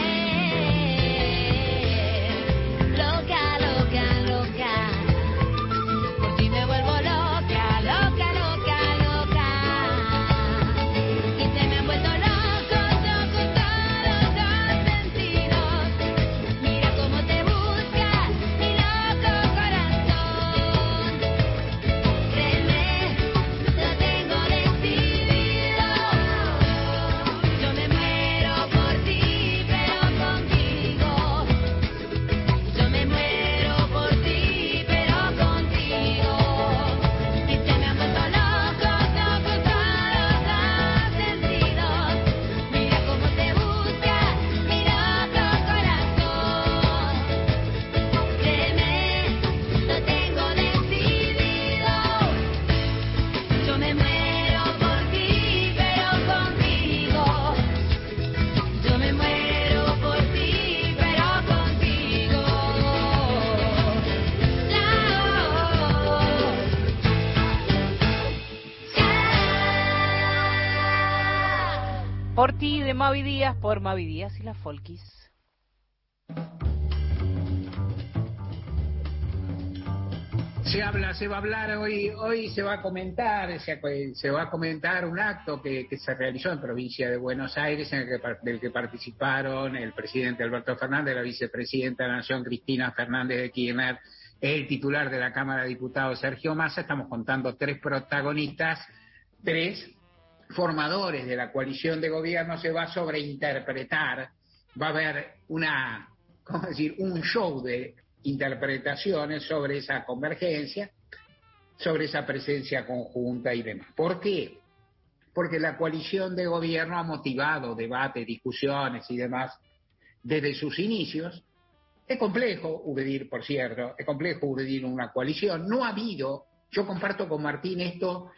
Por ti, de Mavi Díaz, por Mavi Díaz y la Folkis. Se habla, se va a hablar hoy, hoy se va a comentar, se, se va a comentar un acto que, que se realizó en provincia de Buenos Aires, en el que, del que participaron el presidente Alberto Fernández, la vicepresidenta de la Nación Cristina Fernández de Kirchner, el titular de la Cámara de Diputados Sergio Massa. Estamos contando tres protagonistas, tres formadores de la coalición de gobierno. Se va a sobreinterpretar, va a haber una, ¿cómo decir?, un show de interpretaciones sobre esa convergencia, sobre esa presencia conjunta y demás. ¿Por qué? Porque la coalición de gobierno ha motivado debate, discusiones y demás desde sus inicios, Es complejo ubedir, por cierto, es complejo ubedir una coalición. No ha habido, yo comparto con Martín esto,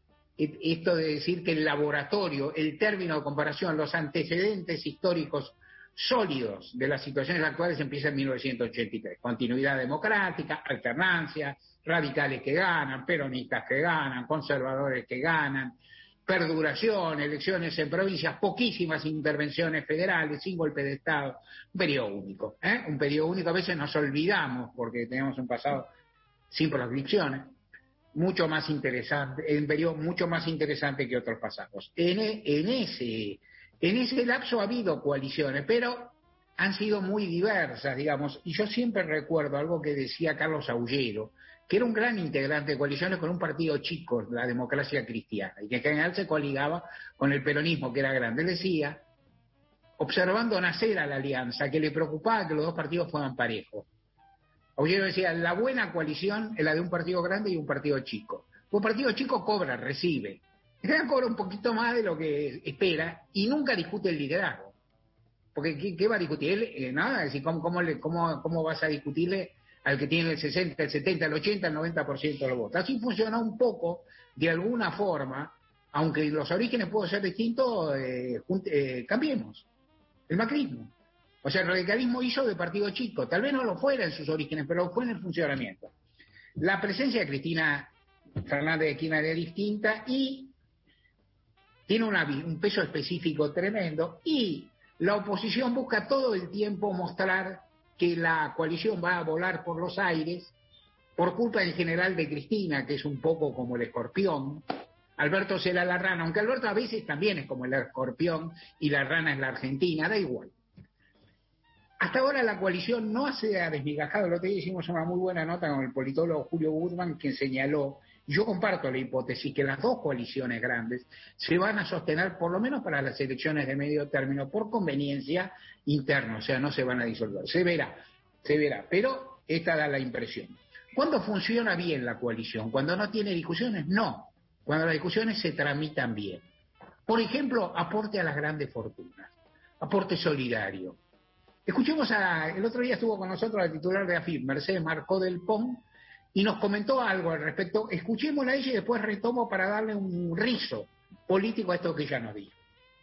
esto de decir que el laboratorio, el término de comparación, los antecedentes históricos sólidos de las situaciones actuales empiezan en mil novecientos ochenta y tres. Continuidad democrática, alternancia, radicales que ganan, peronistas que ganan, conservadores que ganan, perduración, elecciones en provincias, poquísimas intervenciones federales, sin golpe de Estado, un periodo único, ¿eh? Un periodo único. A veces nos olvidamos porque tenemos un pasado sin proscripciones, mucho más interesante, un periodo mucho más interesante que otros pasados. En, en, ese, en ese lapso ha habido coaliciones, pero han sido muy diversas, digamos, y yo siempre recuerdo algo que decía Carlos Aullero, que era un gran integrante de coaliciones con un partido chico, la Democracia Cristiana, y que en general se coligaba con el peronismo, que era grande. Él decía, observando nacer a la alianza, que le preocupaba que los dos partidos fueran parejos. Aullero decía, la buena coalición es la de un partido grande y un partido chico. Un partido chico cobra, recibe. En general cobra un poquito más de lo que espera y nunca discute el liderazgo. Porque ¿qué, qué va a discutir? Él, eh, nada, es decir, ¿cómo, cómo, le, cómo, ¿cómo vas a discutirle al que tiene el sesenta, el setenta, el ochenta, el noventa por ciento de los votos? Así funciona un poco, de alguna forma, aunque los orígenes pueden ser distintos, eh, eh, cambiemos. El macrismo. O sea, el radicalismo hizo de partido chico, tal vez no lo fuera en sus orígenes, pero lo fue en el funcionamiento. La presencia de Cristina Fernández de Kirchner es distinta y tiene una, un peso específico tremendo, y la oposición busca todo el tiempo mostrar que la coalición va a volar por los aires por culpa en general de Cristina, que es un poco como el escorpión. Alberto será la rana, aunque Alberto a veces también es como el escorpión y la rana es la Argentina, da igual. Hasta ahora la coalición no se ha desmigajado. El otro día hicimos una muy buena nota con el politólogo Julio Guzmán, quien señaló, y yo comparto la hipótesis, que las dos coaliciones grandes se van a sostener por lo menos para las elecciones de medio término por conveniencia interna, o sea, no se van a disolver. Se verá, se verá, pero esta da la impresión. ¿Cuándo funciona bien la coalición? ¿Cuando no tiene discusiones? No, cuando las discusiones se tramitan bien. Por ejemplo, aporte a las grandes fortunas, aporte solidario. Escuchemos a, el otro día estuvo con nosotros la titular de A F I P, Mercedes Marcó del Pon, y nos comentó algo al respecto. Escuchémosla a ella y después retomo para darle un rizo político a esto que ella nos dijo.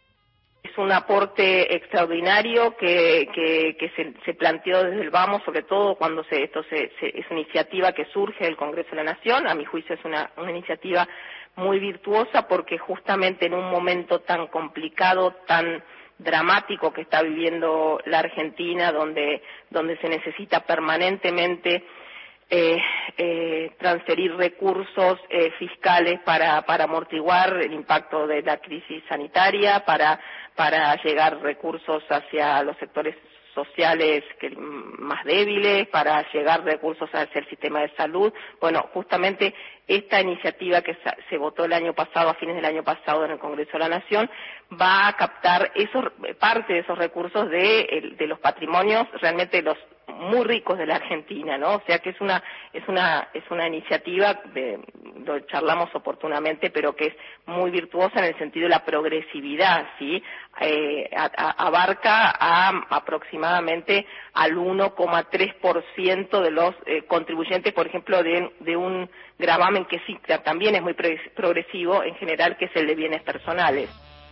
Es un aporte extraordinario que, que, que se, se planteó desde el vamos, sobre todo cuando se, esto se, se, es una iniciativa que surge del Congreso de la Nación. A mi juicio es una, una iniciativa muy virtuosa porque justamente en un momento tan complicado, tan dramático que está viviendo la Argentina, donde, donde se necesita permanentemente eh, eh, transferir recursos eh, fiscales para, para amortiguar el impacto de la crisis sanitaria, para, para llegar recursos hacia los sectores sociales que, más débiles, para llegar recursos hacia el sistema de salud. Bueno, justamente esta iniciativa que se votó el año pasado, a fines del año pasado en el Congreso de la Nación, va a captar esos, parte de esos recursos de, de los patrimonios realmente los muy ricos de la Argentina, ¿no? O sea que es una es una es una iniciativa de, lo charlamos oportunamente, pero que es muy virtuosa en el sentido de la progresividad, ¿sí? Eh, a, a, abarca a aproximadamente al uno coma tres por ciento de los eh, contribuyentes, por ejemplo, de, de un gravamen que sí que también es muy progresivo en general, que es el de bienes personales.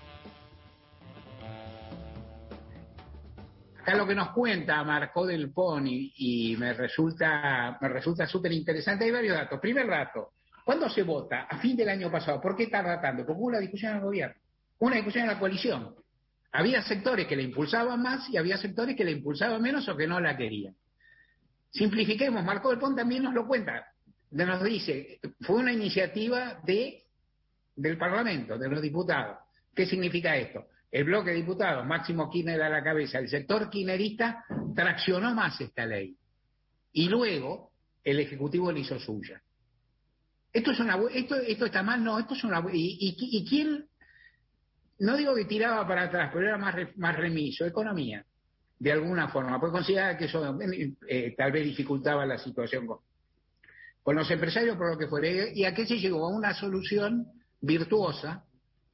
Acá lo que nos cuenta Marcó del Pon y, y me resulta me resulta súper interesante. Hay varios datos. Primer dato, ¿cuándo se vota? A fin del año pasado. ¿Por qué tarda tanto? Porque hubo una discusión en el gobierno, una discusión en la coalición. Había sectores que la impulsaban más y había sectores que la impulsaban menos o que no la querían. Simplifiquemos, Marcó del Pon también nos lo cuenta. Nos dice, fue una iniciativa de del Parlamento, de los diputados. ¿Qué significa esto? El bloque de diputados, Máximo Kirchner a la cabeza, el sector kirchnerista traccionó más esta ley. Y luego el Ejecutivo la hizo suya. Esto es una esto esto está mal, no, esto es una y, y, y quién, no digo que tiraba para atrás, pero era más, más remiso, economía, de alguna forma, porque consideraba que eso eh, tal vez dificultaba la situación con, con los empresarios, por lo que fuera. ¿Y a qué se llegó? A una solución virtuosa,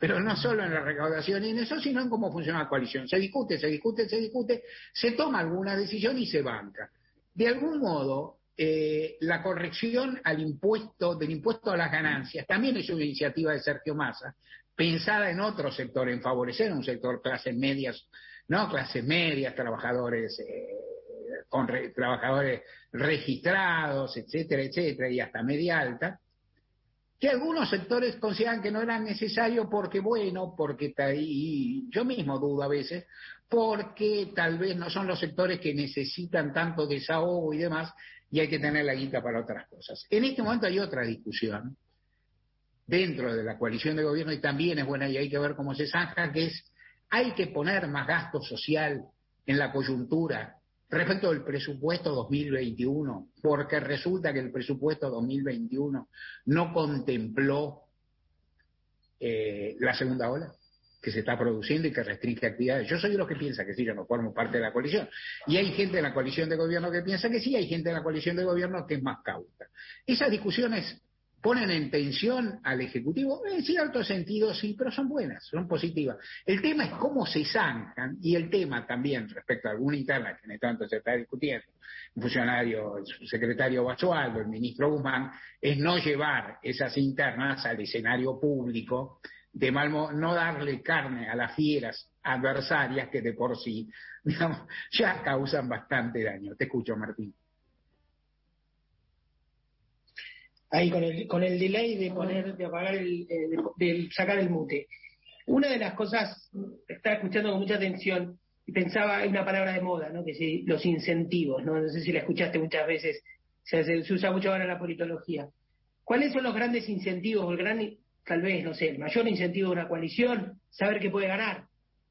pero no solo en la recaudación y en eso, sino en cómo funciona la coalición. Se discute, se discute, se discute, se toma alguna decisión y se banca. De algún modo, eh, la corrección al impuesto, del impuesto a las ganancias, también es una iniciativa de Sergio Massa, pensada en otro sector, en favorecer un sector clases medias, no clases medias, trabajadores, eh, con re, trabajadores registrados, etcétera, etcétera, y hasta media alta, que algunos sectores consideran que no era necesario porque, bueno, porque y yo mismo dudo a veces, porque tal vez no son los sectores que necesitan tanto desahogo y demás, y hay que tener la guita para otras cosas. En este momento hay otra discusión dentro de la coalición de gobierno, y también es buena y hay que ver cómo se zanja, que es, hay que poner más gasto social en la coyuntura respecto del presupuesto dos mil veintiuno, porque resulta que el presupuesto dos mil veintiuno no contempló eh, la segunda ola que se está produciendo y que restringe actividades. Yo soy de los que piensa que sí, yo no formo parte de la coalición. Y hay gente en la coalición de gobierno que piensa que sí, hay gente en la coalición de gobierno que es más cauta. Esas discusiones ponen en tensión al Ejecutivo, en cierto sentido sí, pero son buenas, son positivas. El tema es cómo se zanjan, y el tema también respecto a alguna interna que en este momento se está discutiendo, un funcionario, el secretario Basualdo, el ministro Guzmán, es no llevar esas internas al escenario público, de mal modo, no darle carne a las fieras adversarias que de por sí, digamos, ya causan bastante daño. Te escucho, Martín. Ahí con el con el delay de poner de apagar el eh, de, de sacar el mute. Una de las cosas, estaba escuchando con mucha atención y pensaba, hay una palabra de moda, ¿no? Que es los incentivos, ¿no? No sé si la escuchaste muchas veces, se, se, se usa mucho ahora en la politología. ¿Cuáles son los grandes incentivos, o el gran, tal vez, no sé, el mayor incentivo de una coalición? Saber que puede ganar,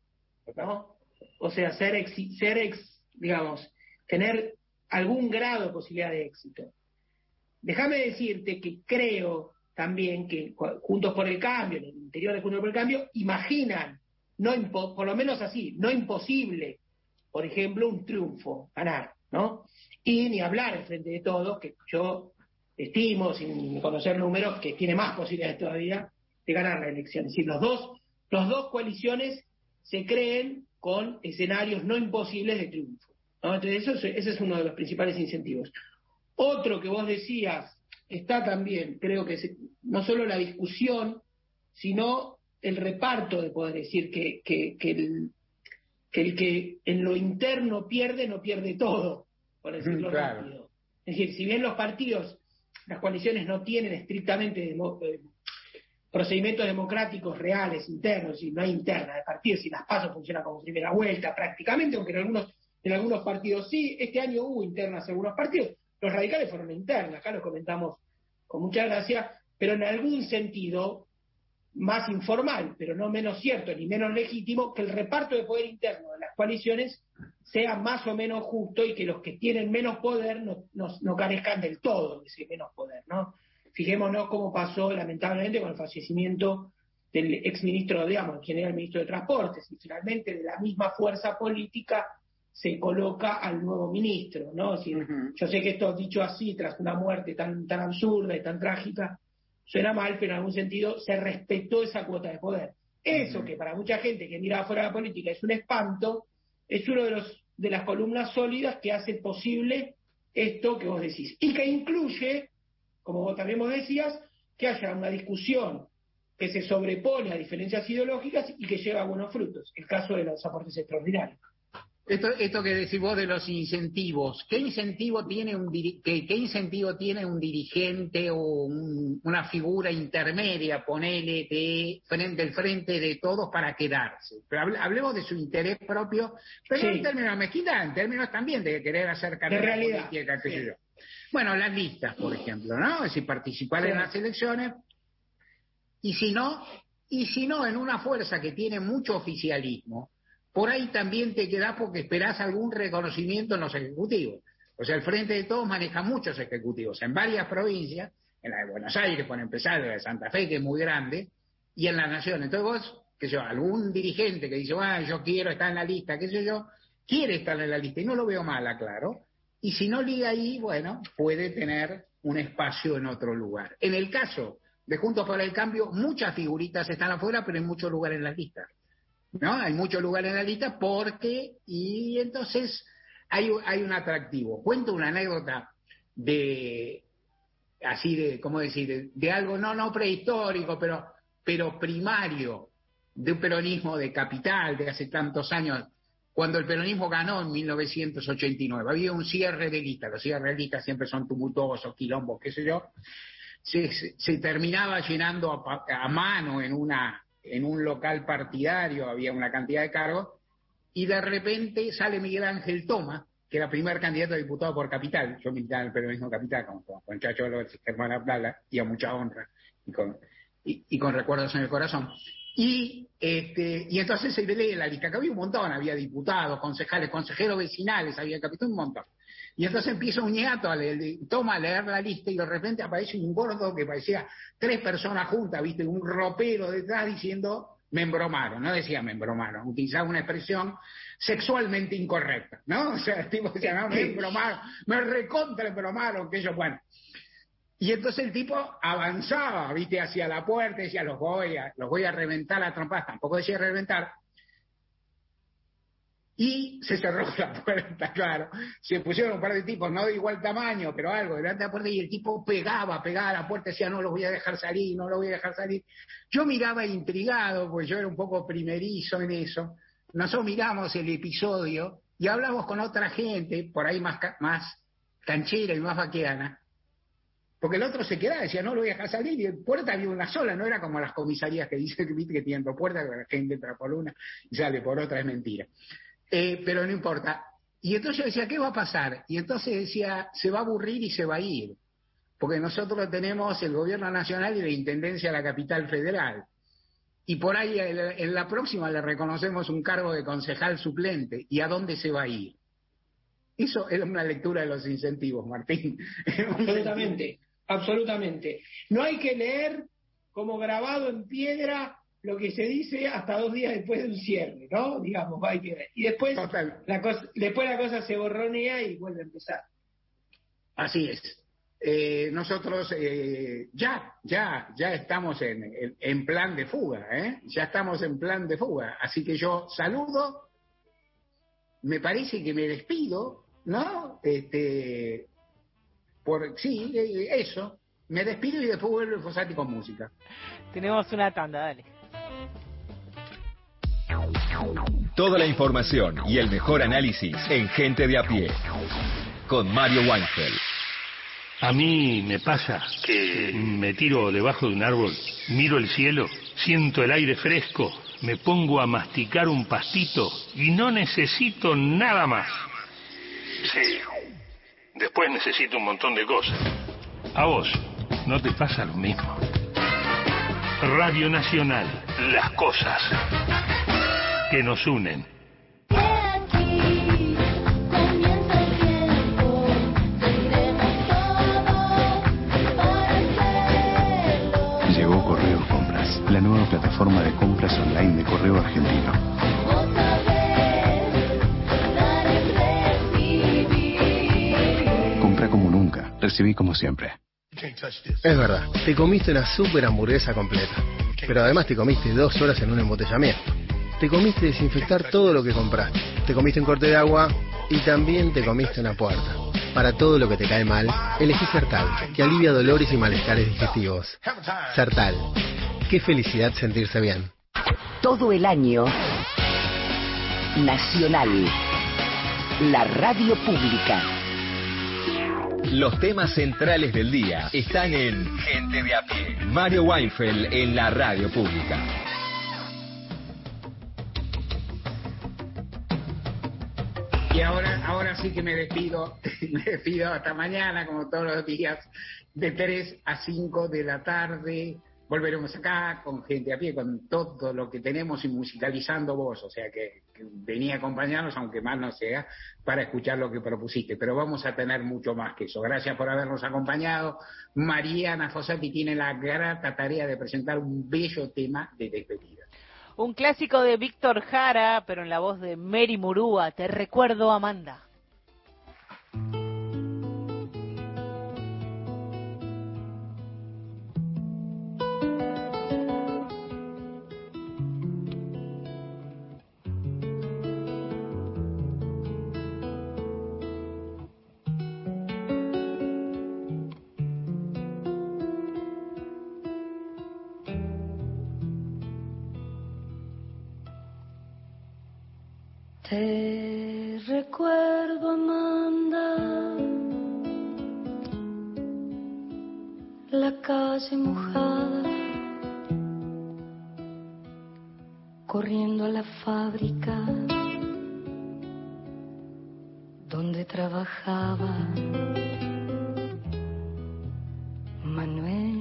¿no? O sea, ser ex, ser ex, digamos, tener algún grado de posibilidad de éxito. Déjame decirte que creo también que Juntos por el Cambio, en el interior de Juntos por el Cambio, imaginan, no impo- por lo menos así, no imposible, por ejemplo, un triunfo, ganar, ¿no? Y ni hablar en frente de todos, que yo estimo, sin conocer números, que tiene más posibilidades todavía de ganar la elección. Es decir, los dos, los dos coaliciones se creen con escenarios no imposibles de triunfo, ¿no? Entonces, eso es, ese es uno de los principales incentivos. Otro que vos decías, está también, creo que es, no solo la discusión, sino el reparto de poder, decir que, que, que, el, que el que en lo interno pierde, no pierde todo, por decirlo claro. rápido. Es decir, si bien los partidos, las coaliciones no tienen estrictamente demo, eh, procedimientos democráticos reales, internos, y no hay interna de partidos, y las PASO funcionan como primera vuelta prácticamente, aunque en algunos, en algunos partidos sí, este año hubo internas en algunos partidos. Los radicales fueron internas, acá lo comentamos con mucha gracia, pero en algún sentido más informal, pero no menos cierto ni menos legítimo, que el reparto de poder interno de las coaliciones sea más o menos justo y que los que tienen menos poder no, no, no carezcan del todo de ese menos poder, ¿no? Fijémonos cómo pasó lamentablemente con el fallecimiento del exministro, digamos, quien era el ministro de Transportes, y finalmente de la misma fuerza política se coloca al nuevo ministro, ¿no? Es decir, uh-huh. Yo sé que esto dicho así, tras una muerte tan, tan absurda y tan trágica, suena mal, pero en algún sentido se respetó esa cuota de poder. Eso uh-huh. que para mucha gente que mira afuera de la política es un espanto, es uno de los de las columnas sólidas que hace posible esto que vos decís. Y que incluye, como vos también vos decías, que haya una discusión que se sobrepone a diferencias ideológicas y que lleva a buenos frutos. El caso de los aportes extraordinarios. Esto, esto que decís vos de los incentivos, ¿qué incentivo tiene un diri- qué, qué incentivo tiene un dirigente o un, una figura intermedia, ponele, de frente del frente de todos para quedarse? Pero hable, hablemos de su interés propio, pero sí. No en términos de mezquindad, en términos también de querer hacer carrera política, qué sé yo. Bueno, las listas, por ejemplo, ¿no? Es decir, participar sí. en las elecciones, y si no, y si no, en una fuerza que tiene mucho oficialismo, por ahí también te quedás porque esperás algún reconocimiento en los ejecutivos. O sea, el Frente de Todos maneja muchos ejecutivos en varias provincias, en la de Buenos Aires, por empezar, en la de Santa Fe, que es muy grande, y en la Nación. Entonces vos, qué sé yo, algún dirigente que dice, ah, yo quiero estar en la lista, qué sé yo, quiere estar en la lista, y no lo veo mal, claro, y si no liga ahí, bueno, puede tener un espacio en otro lugar. En el caso de Juntos por el Cambio, muchas figuritas están afuera, pero en muchos lugares en la lista. ¿No? Hay muchos lugares en la lista porque, y entonces hay, hay un atractivo. Cuento una anécdota de, así de, ¿cómo decir? De, de algo, no, no prehistórico, pero, pero primario, de un peronismo de capital de hace tantos años, cuando el peronismo ganó en mil novecientos ochenta y nueve. Había un cierre de lista, los cierres de lista siempre son tumultuosos, quilombos, qué sé yo. Se, se, se terminaba llenando a, a mano en una en un local partidario, había una cantidad de cargos, y de repente sale Miguel Ángel Toma, que era primer candidato a diputado por Capital. Yo militaba en el peronismo Capital, con, con Chacho López, Germán Abdala, y a mucha honra, y con, y, y con recuerdos en el corazón. Y este y entonces se lee la lista, que había un montón, había diputados, concejales, consejeros vecinales, había capitán, un montón. Y entonces empieza un ñato a leer, toma a leer la lista, y de repente aparece un gordo que parecía tres personas juntas, viste, un ropero detrás diciendo me embromaron, no decía me embromaron, utilizaba una expresión sexualmente incorrecta, ¿no? O sea, el tipo decía, no, me embromaron, me recontra embromaron, que yo, bueno. Y entonces el tipo avanzaba, viste, hacia la puerta, decía, los voy a, los voy a reventar a trompadas, tampoco decía reventar. Y se cerró la puerta, claro. Se pusieron un par de tipos, no de igual tamaño, pero algo, delante de la puerta, y el tipo pegaba, pegaba a la puerta, decía, no los voy a dejar salir, no los voy a dejar salir. Yo miraba intrigado, pues yo era un poco primerizo en eso. Nosotros miramos el episodio y hablamos con otra gente, por ahí más, más canchera y más vaqueana, porque el otro se quedaba, decía, no lo voy a dejar salir, y en puerta había una sola, no era como las comisarías que dicen que, que tienen dos puertas, que la gente entra por una y sale por otra, es mentira. Eh, pero no importa. Y entonces yo decía, ¿qué va a pasar? Y entonces decía, se va a aburrir y se va a ir, porque nosotros tenemos el gobierno nacional y la intendencia de la capital federal, y por ahí en la próxima le reconocemos un cargo de concejal suplente, ¿y a dónde se va a ir? Eso es una lectura de los incentivos, Martín. Absolutamente, absolutamente. No hay que leer como grabado en piedra lo que se dice hasta dos días después de un cierre, ¿no? Digamos, hay que ver. Y después la cosa, después la cosa se borronea y vuelve a empezar. Así es. Eh, nosotros eh, ya, ya, ya estamos en, en, en plan de fuga, ¿eh? Ya estamos en plan de fuga. Así que yo saludo, me parece que me despido, ¿no? Este, por sí, eso. Me despido y después vuelve el Fossati con música. Tenemos una tanda, dale. Toda la información y el mejor análisis en Gente de a Pie, con Mario Weinfeld. A mí me pasa que me tiro debajo de un árbol, miro el cielo, siento el aire fresco, me pongo a masticar un pastito y no necesito nada más. Sí, después necesito un montón de cosas. A vos, ¿no te pasa lo mismo? Radio Nacional, las cosas que nos unen. Llegó Correo Compras, la nueva plataforma de compras online de Correo Argentino. Compra como nunca, recibí como siempre. Es verdad, te comiste una super hamburguesa completa, pero además te comiste dos horas en un embotellamiento. Te comiste desinfectar todo lo que compraste, te comiste un corte de agua y también te comiste una puerta. Para todo lo que te cae mal, elegí Sertal, que alivia dolores y malestares digestivos. Sertal, qué felicidad sentirse bien. Todo el año, Nacional, la radio pública. Los temas centrales del día están en Gente de a Pie. Mario Weinfeld en la radio pública. Y ahora, ahora sí que me despido, me despido hasta mañana, como todos los días, de tres a cinco de la tarde. Volveremos acá con Gente a Pie, con todo lo que tenemos y musicalizando vos, o sea que, que venía a acompañarnos, aunque más no sea, para escuchar lo que propusiste, pero vamos a tener mucho más que eso. Gracias por habernos acompañado. Mariana Fossati tiene la grata tarea de presentar un bello tema de despedida. Un clásico de Víctor Jara, pero en la voz de Mary Murúa, Te recuerdo, Amanda. Te recuerdo, Amanda, la calle mojada, corriendo a la fábrica donde trabajaba Manuel.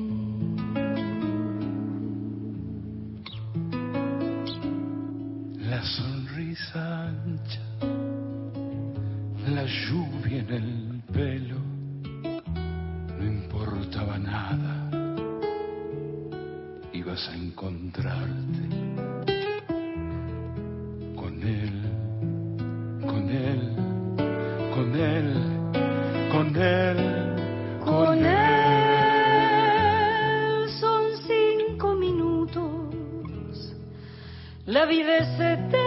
La sonrisa ancha, la lluvia en el pelo, no importaba nada, ibas a encontrarte con él, con él, con él, con él, con él. Son cinco minutos, la vida es eterna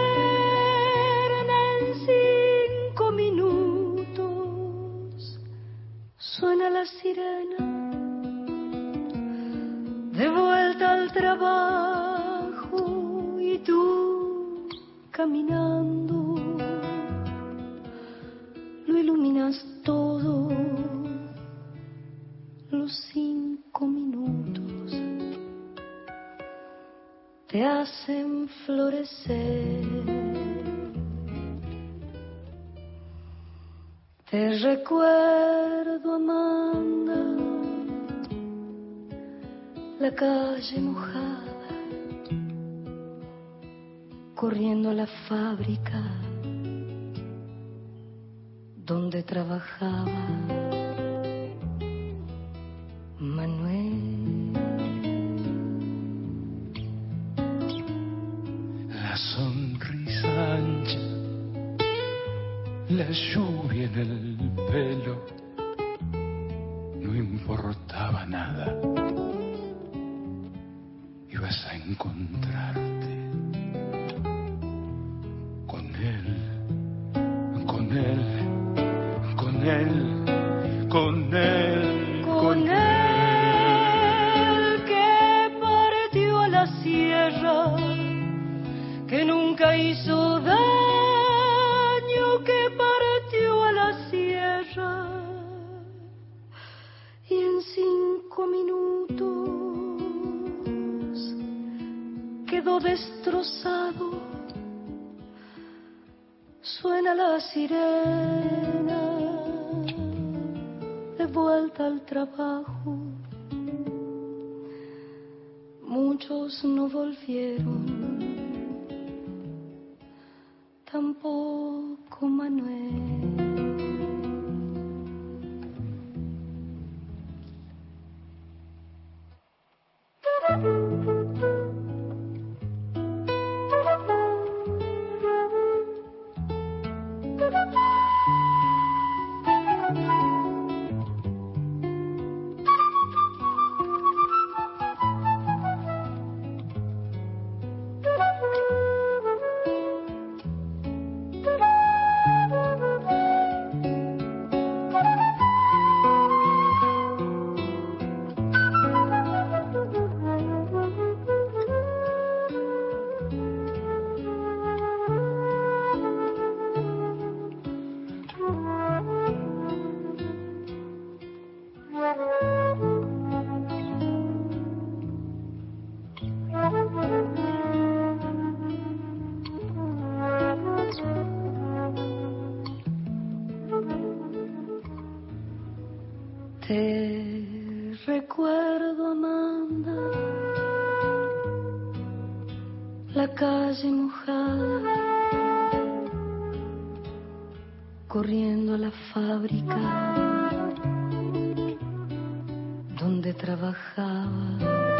en cinco minutos. Suena la sirena, de vuelta al trabajo, y tú caminando lo iluminas todo. Los cinco minutos te hacen florecer. Te recuerdo, Amanda, la calle mojada, corriendo a la fábrica donde trabajaba Manuel. La sonrisa ancha, la lluvia en el pelo, no importaba nada, ibas a encontrarte con él, con él, con él, con él, con él, que partió a la sierra, que nunca hizo daño, que partió a la sierra, y en cinco minutos quedó destrozado. Suena la sirena, de vuelta al trabajo. Muchos no volvieron, tampoco Manuel. Te recuerdo, Amanda, la calle mojada, corriendo a la fábrica donde trabajaba